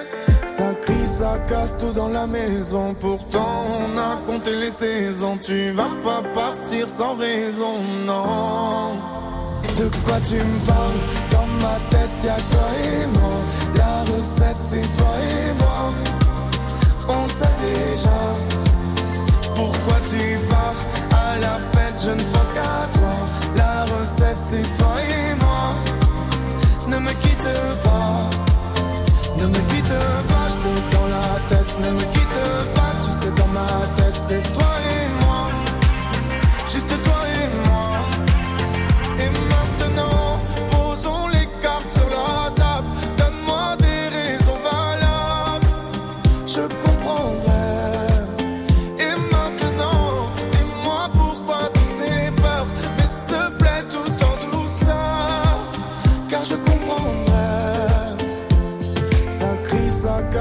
[SPEAKER 2] Ça crie, ça casse tout dans la maison, pourtant on a compté les saisons. Tu vas pas partir sans raison, non. De quoi tu me parles? Dans ma tête y'a toi et moi. La recette c'est toi et moi. On sait déjà. Pourquoi tu pars? À la fête je ne pense qu'à toi. La recette c'est toi et moi. Ne me quitte pas. Ne me quitte pas, je t'ai dans la tête. Ne me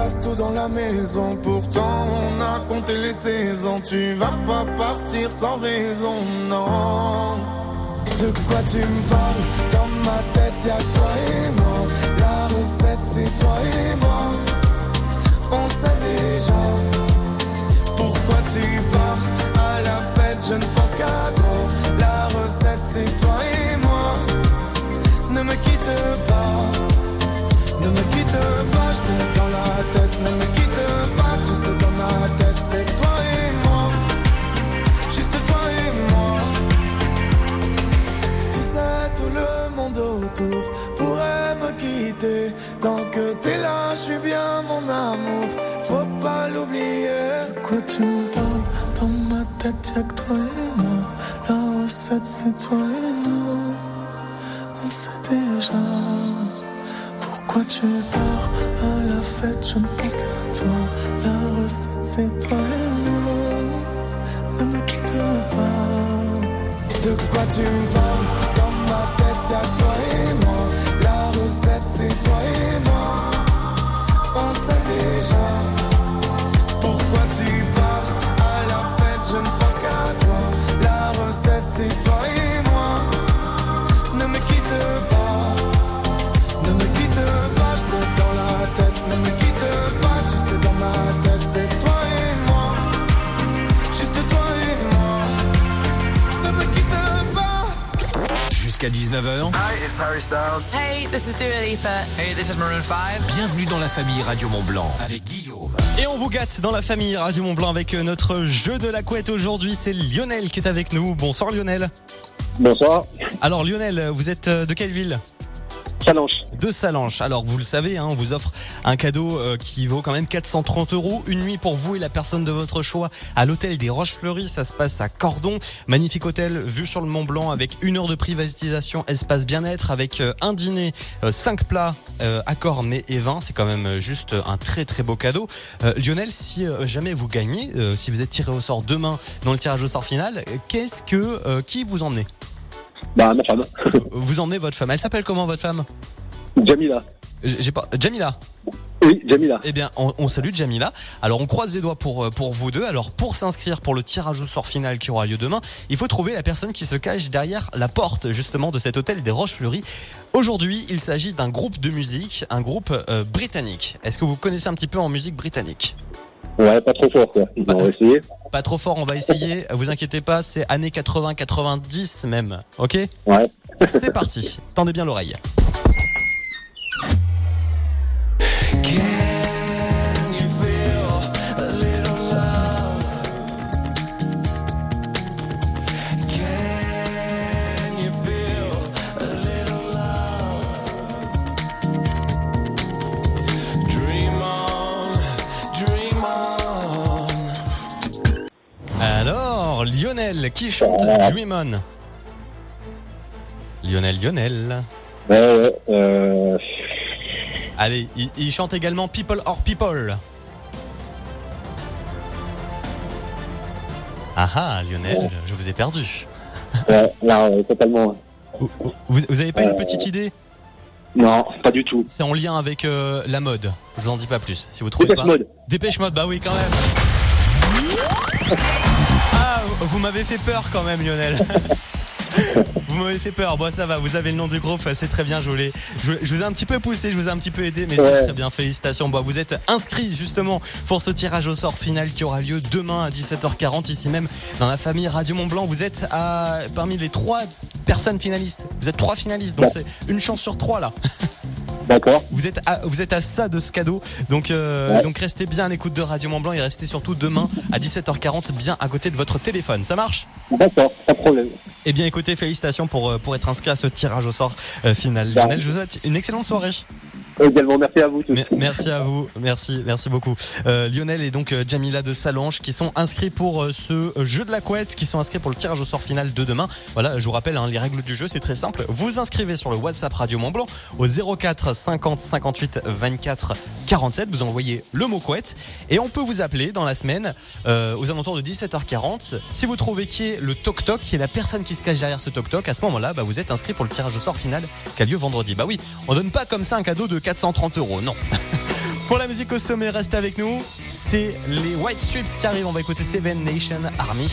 [SPEAKER 2] casse tout dans la maison. Pourtant on a compté les saisons. Tu vas pas partir sans raison, non. De quoi tu me parles? Dans ma tête y'a que toi et moi. La recette c'est toi et moi. On sait déjà. Pourquoi tu pars à la fête? Je ne pense qu'à toi. La recette c'est toi et moi. Ne me quitte pas. Ne me quitte pas, je t'ai dans la tête. Ne me quitte pas, tu sais dans ma tête c'est toi et moi. Juste toi et moi. Tu sais tout le monde autour pourrait me quitter. Tant que t'es là, je suis bien mon amour. Faut pas l'oublier. De quoi tu me parles? Dans ma tête y'a que toi et moi. La recette c'est toi et nous. On sait déjà. Pourquoi tu pars à la fête? Je ne pense qu'à toi. La recette c'est toi et moi. Ne me quitte pas. De quoi tu me parles? Dans ma tête y'a que toi et moi. La recette c'est toi et moi. On sait déjà. Pourquoi tu pars à la fête? Je ne pense qu'à toi. La recette c'est toi et moi. Ne me quitte pas. Ne me quitte pas, je t'ai dans la tête. Ne me quitte pas, tu sais dans ma tête c'est toi et moi. Juste toi et moi. Ne me quitte pas.
[SPEAKER 10] Jusqu'à 19h.
[SPEAKER 3] Hi, it's Harry Styles.
[SPEAKER 5] Hey, this is Dua Lipa.
[SPEAKER 3] Hey, this is Maroon 5.
[SPEAKER 10] Bienvenue dans la famille Radio Mont-Blanc avec Guillaume.
[SPEAKER 1] Et on vous gâte dans la famille Radio Mont-Blanc avec notre jeu de la couette aujourd'hui. C'est Lionel qui est avec nous. Bonsoir Lionel.
[SPEAKER 6] Bonsoir.
[SPEAKER 1] Alors Lionel, vous êtes de quelle ville?
[SPEAKER 6] Salanches.
[SPEAKER 1] De Salanches. Alors vous le savez, on vous offre un cadeau qui vaut quand même 430 €. Une nuit pour vous et la personne de votre choix à l'hôtel des Roches-Fleuries. Ça se passe à Cordon. Magnifique hôtel vue sur le Mont Blanc avec 1 heure de privatisation, espace bien-être avec un dîner, 5 plats à cornes et vin. C'est quand même juste un très très beau cadeau. Lionel, si jamais vous gagnez, si vous êtes tiré au sort demain dans le tirage au sort final, qui vous emmenez?
[SPEAKER 6] Bah, ma femme.
[SPEAKER 1] Vous emmenez votre femme. Elle s'appelle comment votre femme?
[SPEAKER 6] Jamila.
[SPEAKER 1] Jamila.
[SPEAKER 6] Oui, Jamila.
[SPEAKER 1] Eh bien, on salue Jamila. Alors, on croise les doigts pour vous deux. Alors, pour s'inscrire pour le tirage au sort final qui aura lieu demain, il faut trouver la personne qui se cache derrière la porte, justement, de cet hôtel des Roches-Fleuries. Aujourd'hui, il s'agit d'un groupe de musique, un groupe britannique. Est-ce que vous connaissez un petit peu en musique britannique?
[SPEAKER 6] Ouais, pas trop fort, quoi. On va essayer.
[SPEAKER 1] Pas trop fort, on va essayer. Vous inquiétez pas, c'est années 80-90 même. Ok?
[SPEAKER 6] Ouais.
[SPEAKER 1] C'est parti. Tendez bien l'oreille. Alors, Lionel, qui chante Dream On? Lionel.
[SPEAKER 6] Ouais.
[SPEAKER 1] Allez, il chante également People or People. Ah, Lionel, je vous ai perdu.
[SPEAKER 6] Ouais, là, totalement.
[SPEAKER 1] Vous avez pas une petite idée?
[SPEAKER 6] Non, pas du tout.
[SPEAKER 1] C'est en lien avec la mode. Je vous en dis pas plus. Si vous trouvez
[SPEAKER 6] Dépêche
[SPEAKER 1] pas.
[SPEAKER 6] Mode.
[SPEAKER 1] Dépêche Mode, bah oui, quand même. Ah, vous m'avez fait peur quand même, Lionel. Vous m'avez fait peur. Bon, ça va, vous avez le nom du groupe, c'est très bien. Je vous ai un petit peu poussé, je vous ai un petit peu aidé, mais c'est très bien. Félicitations. Bon, vous êtes inscrits justement pour ce tirage au sort final qui aura lieu demain à 17h40 ici même dans la famille Radio Mont-Blanc. Vous êtes parmi les 3 personnes finalistes. Vous êtes 3 finalistes, donc c'est une chance sur 3 là.
[SPEAKER 6] D'accord.
[SPEAKER 1] Vous êtes à ça de ce cadeau. Donc restez bien à l'écoute de Radio Mont-Blanc et restez surtout demain à 17h40 bien à côté de votre téléphone. Ça marche?
[SPEAKER 6] D'accord, pas de problème.
[SPEAKER 1] Eh bien écoutez, félicitations pour être inscrit à ce tirage au sort final. Lionel, je vous souhaite une excellente soirée.
[SPEAKER 6] Également, merci à vous tous.
[SPEAKER 1] Merci à vous, merci beaucoup. Lionel et donc Jamila de Salanches qui sont inscrits pour ce jeu de la couette, qui sont inscrits pour le tirage au sort final de demain. Voilà, je vous rappelle les règles du jeu, c'est très simple. Vous inscrivez sur le WhatsApp Radio Mont-Blanc au 04 50 58 24 47. Vous envoyez le mot couette et on peut vous appeler dans la semaine aux alentours de 17h40. Si vous trouvez qui est le toc-toc, qui est la personne qui se cache derrière ce toc-toc, à ce moment-là, vous êtes inscrit pour le tirage au sort final qui a lieu vendredi. Bah oui, on donne pas comme ça un cadeau de 430 €, non. Pour la musique au sommet, restez avec nous. C'est les White Stripes qui arrivent. On va écouter Seven Nation Army.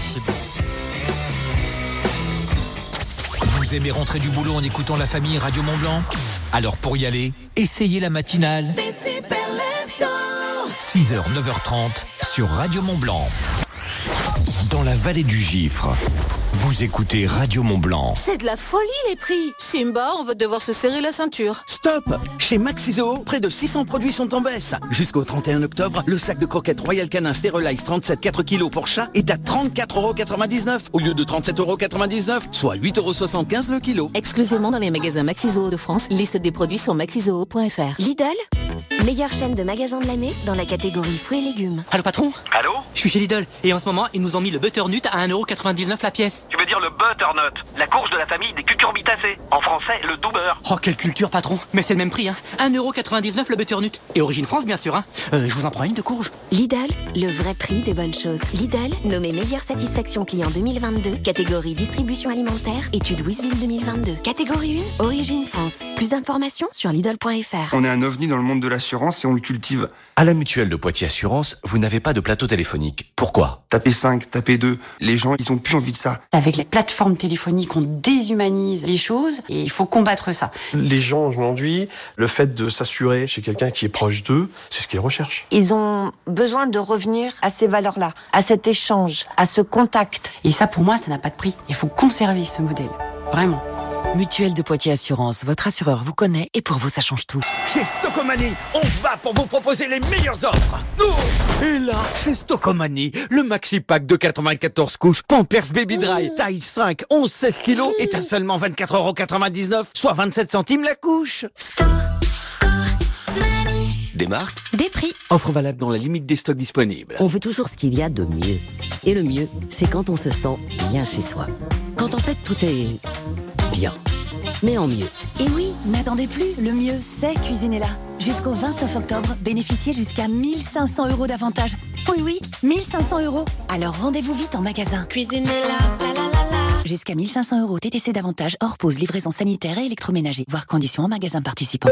[SPEAKER 10] Vous aimez rentrer du boulot en écoutant la famille Radio Mont-Blanc ? Alors pour y aller, essayez la matinale.
[SPEAKER 2] Des super leftos.
[SPEAKER 10] 6h, 9h30 sur Radio Mont-Blanc. Dans la vallée du Gifre, vous écoutez Radio Mont-Blanc.
[SPEAKER 5] C'est de la folie les prix. Simba, on va devoir se serrer la ceinture.
[SPEAKER 7] Stop! Chez Maxiso, près de 600 produits sont en baisse. Jusqu'au 31 octobre, le sac de croquettes Royal Canin Sterilize 37 4 kg pour chat est à 34,99€ au lieu de 37,99€, soit 8,75€ le kilo.
[SPEAKER 5] Exclusivement dans les magasins Maxiso de France. Liste des produits sur maxizoo.fr.
[SPEAKER 14] Lidl, meilleure chaîne de magasins de l'année dans la catégorie fruits et légumes.
[SPEAKER 15] Allô patron?
[SPEAKER 3] Allô?
[SPEAKER 15] Je suis chez Lidl et en ce moment ils nous ont mis le butternut à 1,99€ la pièce.
[SPEAKER 3] Tu veux dire le butternut, la courge de la famille des cucurbitacées. En français, le doux beurre.
[SPEAKER 15] Oh quelle culture patron. Mais c'est le même prix hein. 1,99€ le butternut. Et origine France bien sûr hein. Je vous en prends une de courge.
[SPEAKER 14] Lidl, le vrai prix des bonnes choses. Lidl, nommé meilleure satisfaction client 2022, catégorie distribution alimentaire, étude Wisville 2022. Catégorie 1, origine France. Plus d'informations sur Lidl.fr.
[SPEAKER 9] On est un ovni dans le monde de l'assurance et on le cultive.
[SPEAKER 11] À la Mutuelle de Poitiers Assurance, vous n'avez pas de plateau téléphonique. Pourquoi ?
[SPEAKER 9] Tapez 5, tapez 2. Les gens, ils ont plus envie de ça.
[SPEAKER 12] Avec les plateformes téléphoniques, on déshumanise les choses et il faut combattre ça.
[SPEAKER 16] Les gens aujourd'hui, le fait de s'assurer chez quelqu'un qui est proche d'eux, c'est ce qu'ils recherchent.
[SPEAKER 27] Ils ont besoin de revenir à ces valeurs-là, à cet échange, à ce contact.
[SPEAKER 12] Et ça, pour moi, ça n'a pas de prix. Il faut conserver ce modèle. Vraiment.
[SPEAKER 13] Mutuelle de Poitiers Assurance, votre assureur vous connaît et pour vous ça change tout.
[SPEAKER 10] Chez Stocomanie, on se bat pour vous proposer les meilleures offres. Et là, chez Stocomanie, le maxi pack de 94 couches Pampers Baby Dry, taille 5, 11-16 kilos est à seulement 24,99€, soit 27 centimes la couche.
[SPEAKER 24] Des marques,
[SPEAKER 21] Des prix.
[SPEAKER 7] Offre valable dans la limite des stocks disponibles.
[SPEAKER 28] On veut toujours ce qu'il y a de mieux. Et le mieux, c'est quand on se sent bien chez soi. Quand en fait tout est bien, mais en mieux.
[SPEAKER 21] Et oui, n'attendez plus, le mieux, c'est Cuisinella. Jusqu'au 29 octobre, bénéficiez jusqu'à 1500€ d'avantages. Oui, 1500€. Alors rendez-vous vite en magasin.
[SPEAKER 28] Cuisinella,
[SPEAKER 21] Jusqu'à 1500€ TTC d'avantages, hors pause, livraison sanitaire et électroménager. Voir conditions en magasin participant.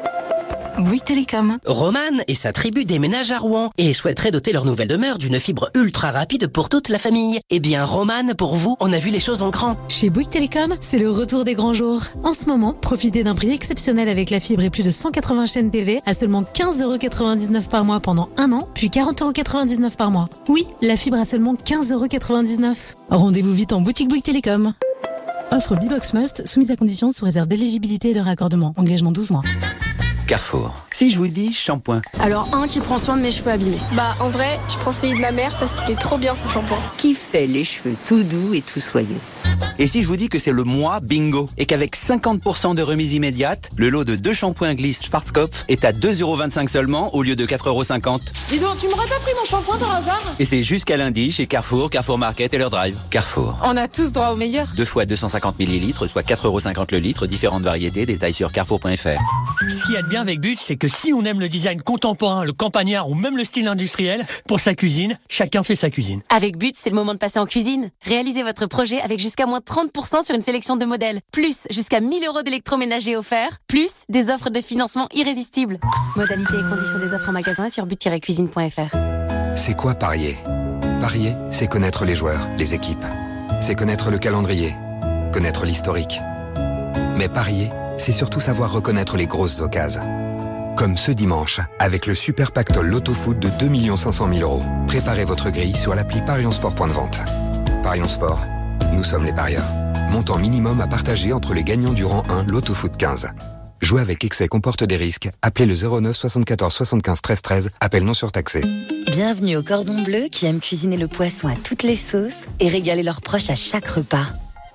[SPEAKER 18] Bouygues Télécom. Roman et sa tribu déménagent à Rouen et souhaiteraient doter leur nouvelle demeure d'une fibre ultra rapide pour toute la famille. Eh bien, Roman, pour vous, on a vu les choses en grand.
[SPEAKER 17] Chez Bouygues Télécom, c'est le retour des grands jours. En ce moment, profitez d'un prix exceptionnel avec la fibre et plus de 180 chaînes TV à seulement 15,99€ par mois pendant un an, puis 40,99€ par mois. Oui, la fibre à seulement 15,99€. Rendez-vous vite en boutique Bouygues Télécom. Offre B-Box Must, soumise à conditions sous réserve d'éligibilité et de raccordement. Engagement 12 mois.
[SPEAKER 19] Carrefour. Si je vous dis shampoing.
[SPEAKER 29] Alors un qui prend soin de mes cheveux abîmés. Bah en vrai, je prends celui de ma mère parce qu'il est trop bien ce shampoing.
[SPEAKER 28] Qui fait les cheveux tout doux et tout soyeux.
[SPEAKER 19] Et si je vous dis que c'est le mois bingo et qu'avec 50% de remise immédiate, le lot de 2 shampoings Gliss Schwarzkopf est à 2,25€ seulement au lieu de 4,50€.
[SPEAKER 29] Dis donc, tu m'aurais pas pris mon shampoing par hasard?
[SPEAKER 19] Et c'est jusqu'à lundi chez Carrefour, Carrefour Market et leur drive. Carrefour.
[SPEAKER 29] On a tous droit au meilleur.
[SPEAKER 19] 2 fois 250 ml, soit 4,50€ le litre, différentes variétés, détails sur carrefour.fr.
[SPEAKER 20] Ce qu'il y a de bien avec But, c'est que si on aime le design contemporain, le campagnard ou même le style industriel, pour sa cuisine, chacun fait sa cuisine.
[SPEAKER 21] Avec But, c'est le moment de passer en cuisine. Réalisez votre projet avec jusqu'à moins 30% sur une sélection de modèles. Plus, jusqu'à 1000€ d'électroménager offerts. Plus, des offres de financement irrésistibles. Modalités et conditions des offres en magasin sur but-cuisine.fr.
[SPEAKER 25] C'est quoi parier? Parier, c'est connaître les joueurs, les équipes. C'est connaître le calendrier, connaître l'historique. Mais parier, c'est surtout savoir reconnaître les grosses occasions. Comme ce dimanche, avec le Super Pactole Loto-Foot de 2 500 000 €. Préparez votre grille sur l'appli ParionsSport Point de Vente. Parions Sport, nous sommes les parieurs. Montant minimum à partager entre les gagnants du rang 1 Loto-Foot 15. Jouer avec excès comporte des risques. Appelez le 09 74 75 13 13. Appel non surtaxé.
[SPEAKER 21] Bienvenue au Cordon Bleu qui aime cuisiner le poisson à toutes les sauces et régaler leurs proches à chaque repas.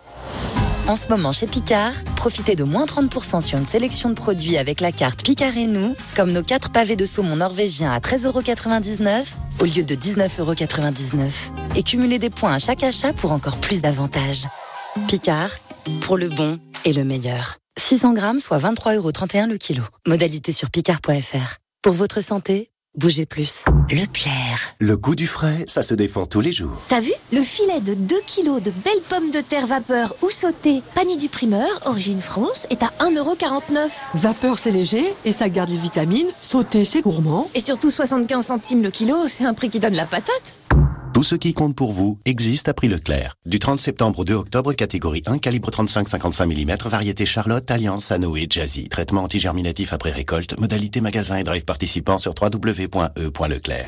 [SPEAKER 21] En ce moment chez Picard, profitez de moins 30% sur une sélection de produits avec la carte Picard et nous, comme nos 4 pavés de saumon norvégien à 13,99€ au lieu de 19,99€. Et cumulez des points à chaque achat pour encore plus d'avantages. Picard, pour le bon et le meilleur. 600 grammes, soit 23,31€ le kilo. Modalité sur picard.fr. Pour votre santé,
[SPEAKER 28] Bougez plus. Leclerc.
[SPEAKER 1] Le goût du frais, ça se défend tous les jours.
[SPEAKER 2] T'as vu? Le filet de 2 kilos de belles pommes de terre vapeur ou sautées, panier du primeur, origine France, est à 1,49 €.
[SPEAKER 4] Vapeur, c'est léger et ça garde les vitamines. Sauté, c'est gourmand.
[SPEAKER 2] Et surtout 75 centimes le kilo, c'est un prix qui donne la patate.
[SPEAKER 1] Tout ce qui compte pour vous existe à prix Leclerc. Du 30 septembre au 2 octobre, catégorie 1, calibre 35-55 mm, variété Charlotte, Alliance, Anoé, Jazzy. Traitement antigerminatif après récolte. Modalité magasin et drive participant sur www.e.leclerc.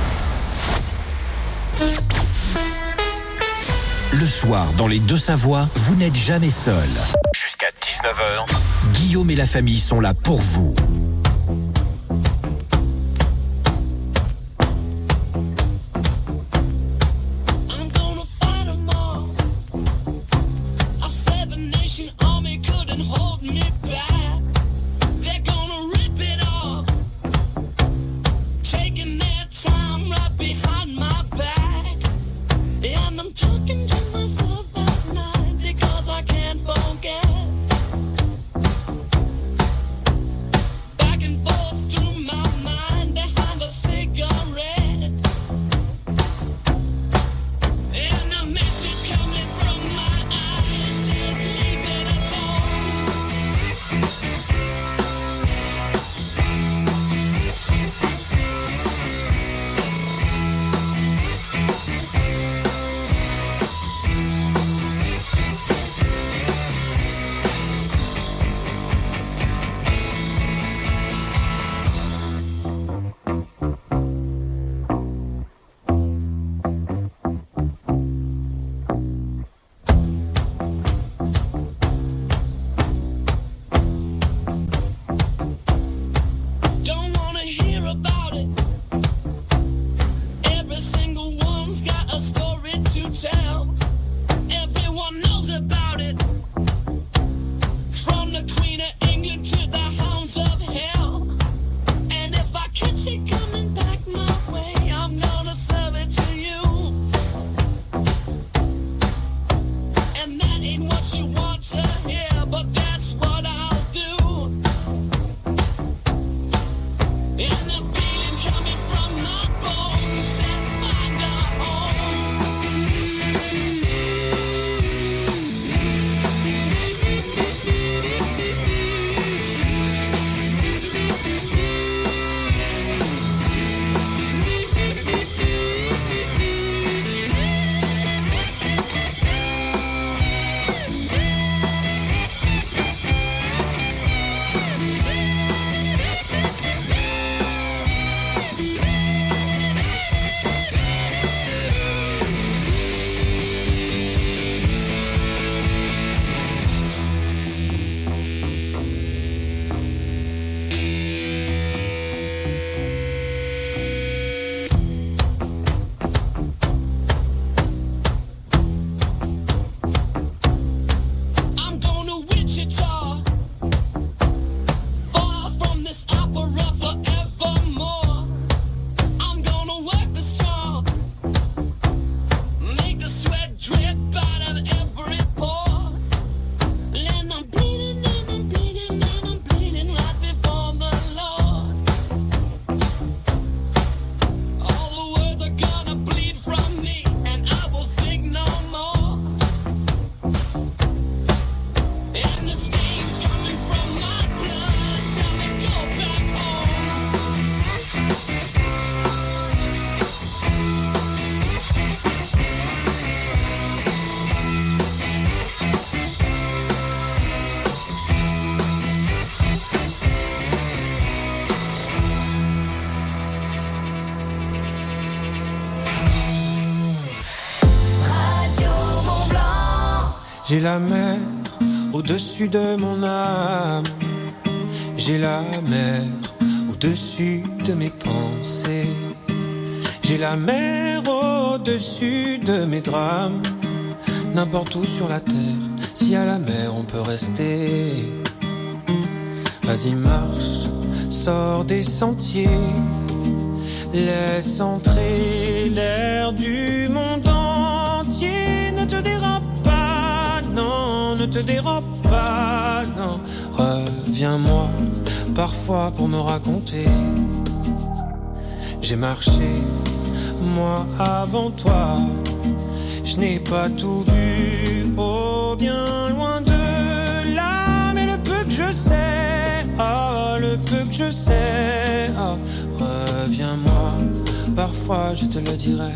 [SPEAKER 10] Le soir, dans les Deux-Savoies, vous n'êtes jamais seul. Jusqu'à 19h, Guillaume et la famille sont là pour vous.
[SPEAKER 5] J'ai la mer au-dessus de mon âme. J'ai la mer au-dessus de mes pensées. J'ai la mer au-dessus de mes drames. N'importe où sur la terre, si à la mer on peut rester. Vas-y marche, sors des sentiers. Laisse entrer l'air du monde entier. Ne te dérobe pas, non, ne te dérobe pas, non. Reviens-moi parfois pour me raconter. Reviens-moi parfois pour me raconter. Reviens-moi parfois pour me raconter. Reviens-moi parfois pour me raconter. Reviens-moi parfois pour me raconter. Reviens-moi parfois pour me raconter. Reviens-moi parfois pour me raconter. Reviens-moi parfois pour me raconter. Reviens-moi parfois pour me raconter. J'ai marché, moi avant toi. Je n'ai pas tout vu, oh bien loin de là. Mais le peu que je sais, le peu que je sais, reviens-moi, parfois je te le dirai.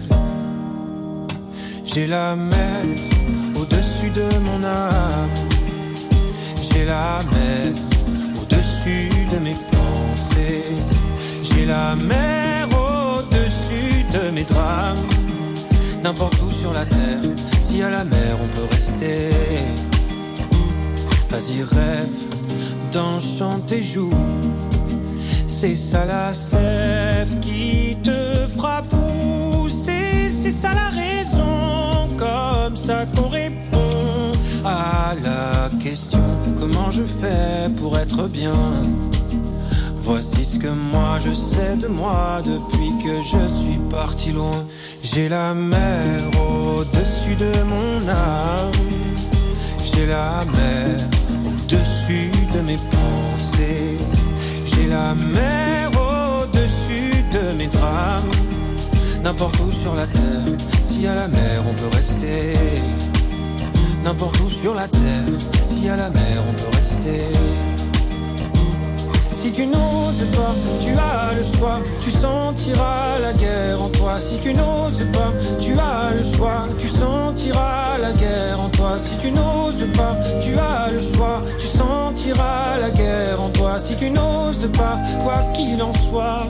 [SPEAKER 5] J'ai la mer au-dessus de mon âme. J'ai la mer au-dessus de mes pensées. J'ai la mer au-dessus de mes drames. N'importe où sur la terre, si à la mer on peut rester. Vas-y rêve d'un chant tes joues. C'est ça la sève qui te fera pousser. C'est ça la raison, comme ça qu'on répond à la question. Comment je fais pour être bien? Voici ce que moi je sais de moi depuis que je suis parti loin. J'ai la mer au-dessus de mon âme. J'ai la mer au-dessus de mes pensées. J'ai la mer au-dessus de mes drames. N'importe où sur la terre, si à la mer on peut rester. N'importe où sur la terre, si à la mer on peut rester. Si tu n'oses pas, tu as le choix, tu sentiras la guerre en toi. Si tu n'oses pas, tu as le choix, tu sentiras la guerre en toi. Si tu n'oses pas, tu as le choix, tu sentiras la guerre en toi. Si tu n'oses pas, quoi qu'il en soit,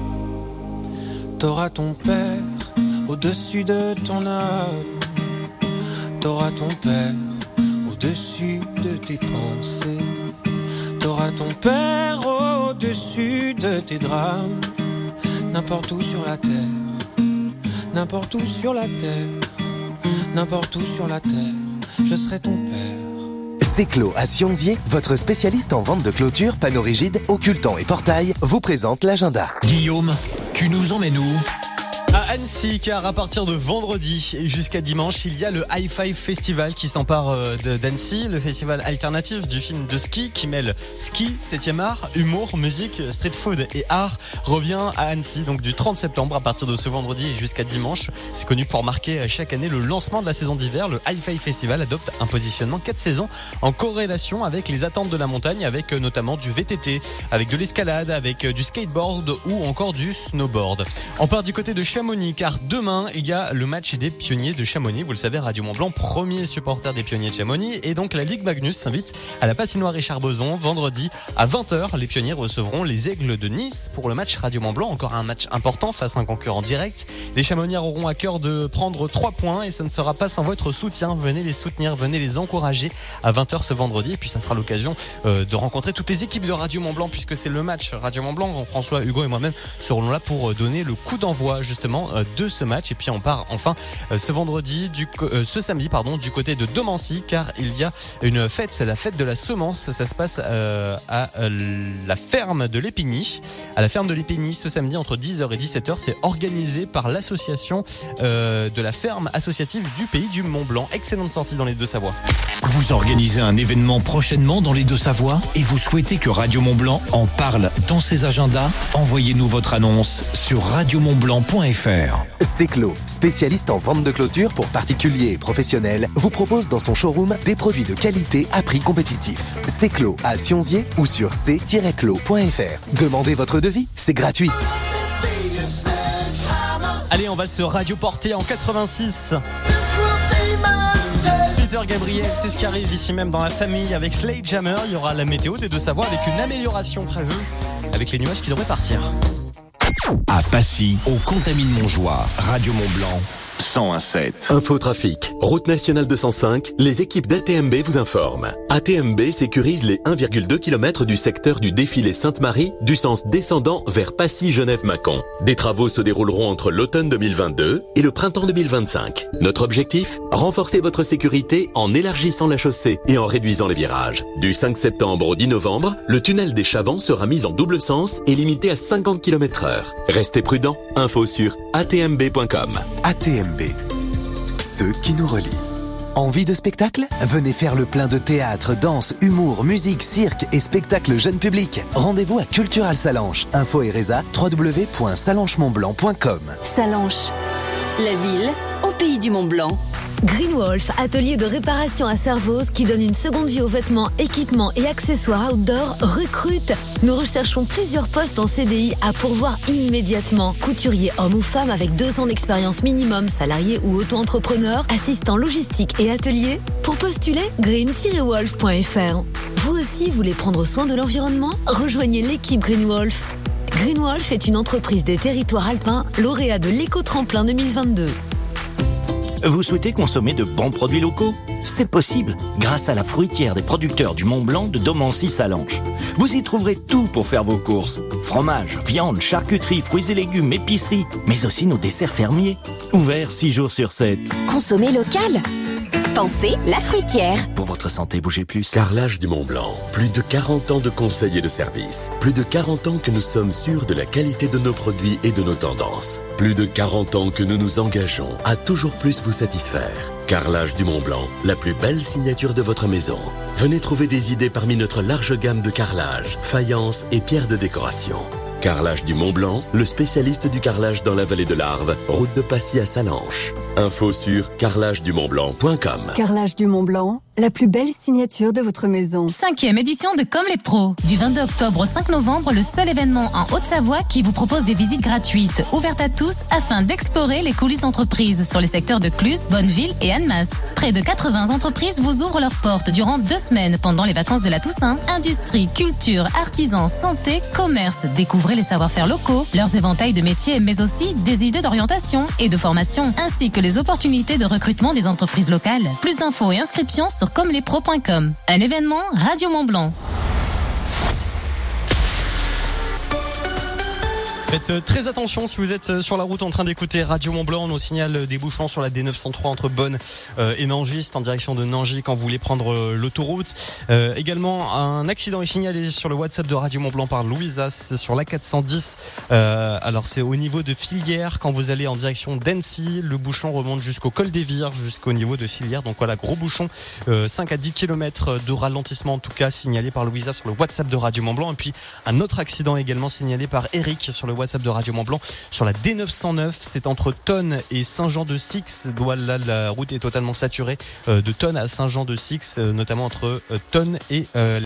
[SPEAKER 5] t'auras ton père au-dessus de ton âme. T'auras ton père au-dessus de tes pensées. T'auras ton père au-dessus de tes drames. N'importe où sur la terre, n'importe où sur la terre, n'importe où sur la terre, je serai ton père.
[SPEAKER 3] Seclo à Sionzier, votre spécialiste en vente de clôtures, panneaux rigides, occultants et portails, vous présente l'agenda.
[SPEAKER 10] Guillaume, tu nous emmènes où ?
[SPEAKER 6] À Annecy, car à partir de vendredi jusqu'à dimanche, il y a le High Five Festival qui s'empare d'Annecy, le festival alternatif du film de ski qui mêle ski, 7e art, humour, musique, street food et art, revient à Annecy, donc du 30 septembre à partir de ce vendredi jusqu'à dimanche. C'est connu pour marquer chaque année le lancement de la saison d'hiver. Le High Five Festival adopte un positionnement 4 saisons en corrélation avec les attentes de la montagne, avec notamment du VTT, avec de l'escalade, avec du skateboard ou encore du snowboard. On part du côté de Chamonix, car demain il y a le match des pionniers de Chamonix. Vous le savez, Radio Mont-Blanc, premier supporter des pionniers de Chamonix, et donc la Ligue Magnus s'invite à la patinoire Richard Boson. Vendredi à 20h, les pionniers recevront les Aigles de Nice pour le match Radio Mont-Blanc. Encore un match important face à un concurrent direct. Les Chamoniards auront à cœur de prendre 3 points et ça ne sera pas sans votre soutien. Venez les soutenir, venez les encourager à 20h ce vendredi, et puis ça sera l'occasion de rencontrer toutes les équipes de Radio Mont-Blanc, puisque c'est le match Radio Mont-Blanc. François, Hugo et moi-même serons là pour donner le coup d'envoi justement de ce match. Et puis on part enfin ce samedi du côté de Domancy, car il y a une fête, c'est la fête de la semence. Ça se passe à la ferme de l'Épigny. À la ferme de l'Épigny ce samedi entre 10h et 17h. C'est organisé par l'association de la ferme associative du Pays du Mont-Blanc. Excellente sortie dans les Deux-Savoies.
[SPEAKER 10] Vous organisez un événement prochainement dans les Deux-Savoies et vous souhaitez que Radio Mont-Blanc en parle dans ses agendas? Envoyez-nous votre annonce sur radiomontblanc.fr.
[SPEAKER 3] Seclo, spécialiste en vente de clôtures pour particuliers et professionnels, vous propose dans son showroom des produits de qualité à prix compétitif. Seclo à Sionzier ou sur c-clo.fr. Demandez votre devis, c'est gratuit.
[SPEAKER 6] Allez, on va se radioporter en 86. Peter Gabriel, c'est ce qui arrive ici même dans la famille avec Sledgehammer. Il y aura la météo des Deux-Savoies avec une amélioration prévue avec les nuages qui devraient partir.
[SPEAKER 10] À Passy, au Contamine-Montjoie, Radio Mont-Blanc, 101.7.
[SPEAKER 8] Infotrafic, route nationale 205, les équipes d'ATMB vous informent. ATMB sécurise les 1,2 km du secteur du défilé Sainte-Marie, du sens descendant vers Passy-Genève-Mâcon. Des travaux se dérouleront entre l'automne 2022 et le printemps 2025. Notre objectif, renforcer votre sécurité en élargissant la chaussée et en réduisant les virages. Du 5 septembre au 10 novembre, le tunnel des Chavans sera mis en double sens et limité à 50 km/h. Restez prudents, info sur atmb.com.
[SPEAKER 3] ATMB, ceux qui nous relient. Envie de spectacle ? Venez faire le plein de théâtre, danse, humour, musique, cirque et spectacle jeune public. Rendez-vous à Cultural Salanches. Info et résa, www.salanchemontblanc.com.
[SPEAKER 9] Salanches, la ville au pays du Mont-Blanc.
[SPEAKER 11] Greenwolf, atelier de réparation à Servoz qui donne une seconde vie aux vêtements, équipements et accessoires outdoor, recrute. Nous recherchons plusieurs postes en CDI à pourvoir immédiatement. Couturier homme ou femme avec 2 ans d'expérience minimum, salarié ou auto-entrepreneur, assistant logistique et atelier. Pour postuler, green-wolf.fr. Vous aussi voulez prendre soin de l'environnement ? Rejoignez l'équipe Greenwolf. Greenwolf est une entreprise des territoires alpins, lauréat de l'éco-tremplin 2022.
[SPEAKER 14] Vous souhaitez consommer de bons produits locaux ? C'est possible grâce à la fruitière des producteurs du Mont-Blanc de Domancy-Salanches. Vous y trouverez tout pour faire vos courses. Fromage, viande, charcuterie, fruits et légumes, épicerie, mais aussi nos desserts fermiers. Ouverts 6 jours sur 7.
[SPEAKER 9] Consommer local. Pensez la fruitière.
[SPEAKER 14] Pour votre santé, bougez plus.
[SPEAKER 8] Carrelage du Mont-Blanc. Plus de 40 ans de conseils et de services. Plus de 40 ans que nous sommes sûrs de la qualité de nos produits et de nos tendances. Plus de 40 ans que nous nous engageons à toujours plus vous satisfaire. Carrelage du Mont-Blanc, la plus belle signature de votre maison. Venez trouver des idées parmi notre large gamme de carrelage, faïence et pierres de décoration. Carrelage du Mont-Blanc, le spécialiste du carrelage dans la vallée de l'Arve, route de Passy à Salanches. Info sur carrelagedumontblanc.com.
[SPEAKER 9] Carrelage du Mont-Blanc, la plus belle signature de votre maison.
[SPEAKER 15] 5e édition de Comme les pros. Du 22 octobre au 5 novembre, le seul événement en Haute-Savoie qui vous propose des visites gratuites, ouvertes à tous, afin d'explorer les coulisses d'entreprises sur les secteurs de Cluse, Bonneville et Annemasse. Près de 80 entreprises vous ouvrent leurs portes durant 2 semaines pendant les vacances de la Toussaint. Industrie, culture, artisans, santé, commerce. Découvrez les savoir-faire locaux, leurs éventails de métiers, mais aussi des idées d'orientation et de formation, ainsi que les opportunités de recrutement des entreprises locales. Plus d'infos et inscriptions sur commelespros.com. Un événement Radio Mont-Blanc.
[SPEAKER 6] Faites très attention si vous êtes sur la route en train d'écouter Radio Mont-Blanc. On nous signale des bouchons sur la D903 entre Bonne et Nangy. C'est en direction de Nangy quand vous voulez prendre l'autoroute. Également, un accident est signalé sur le WhatsApp de Radio Mont-Blanc par Louisa. C'est sur l'A410. Alors, c'est au niveau de Filière. Quand vous allez en direction d'Annecy, le bouchon remonte jusqu'au col des Vires, jusqu'au niveau de Filière. Donc voilà, gros bouchon. 5 à 10 km de ralentissement, en tout cas, signalé par Louisa sur le WhatsApp de Radio Mont-Blanc. Et puis, un autre accident également signalé par Eric sur le WhatsApp de Radio Mont-Blanc sur la D909, c'est entre Tonnes et Saint-Jean-de-Six. Là, la route est totalement saturée de Tonnes à Saint-Jean-de-Six, notamment entre Tonnes et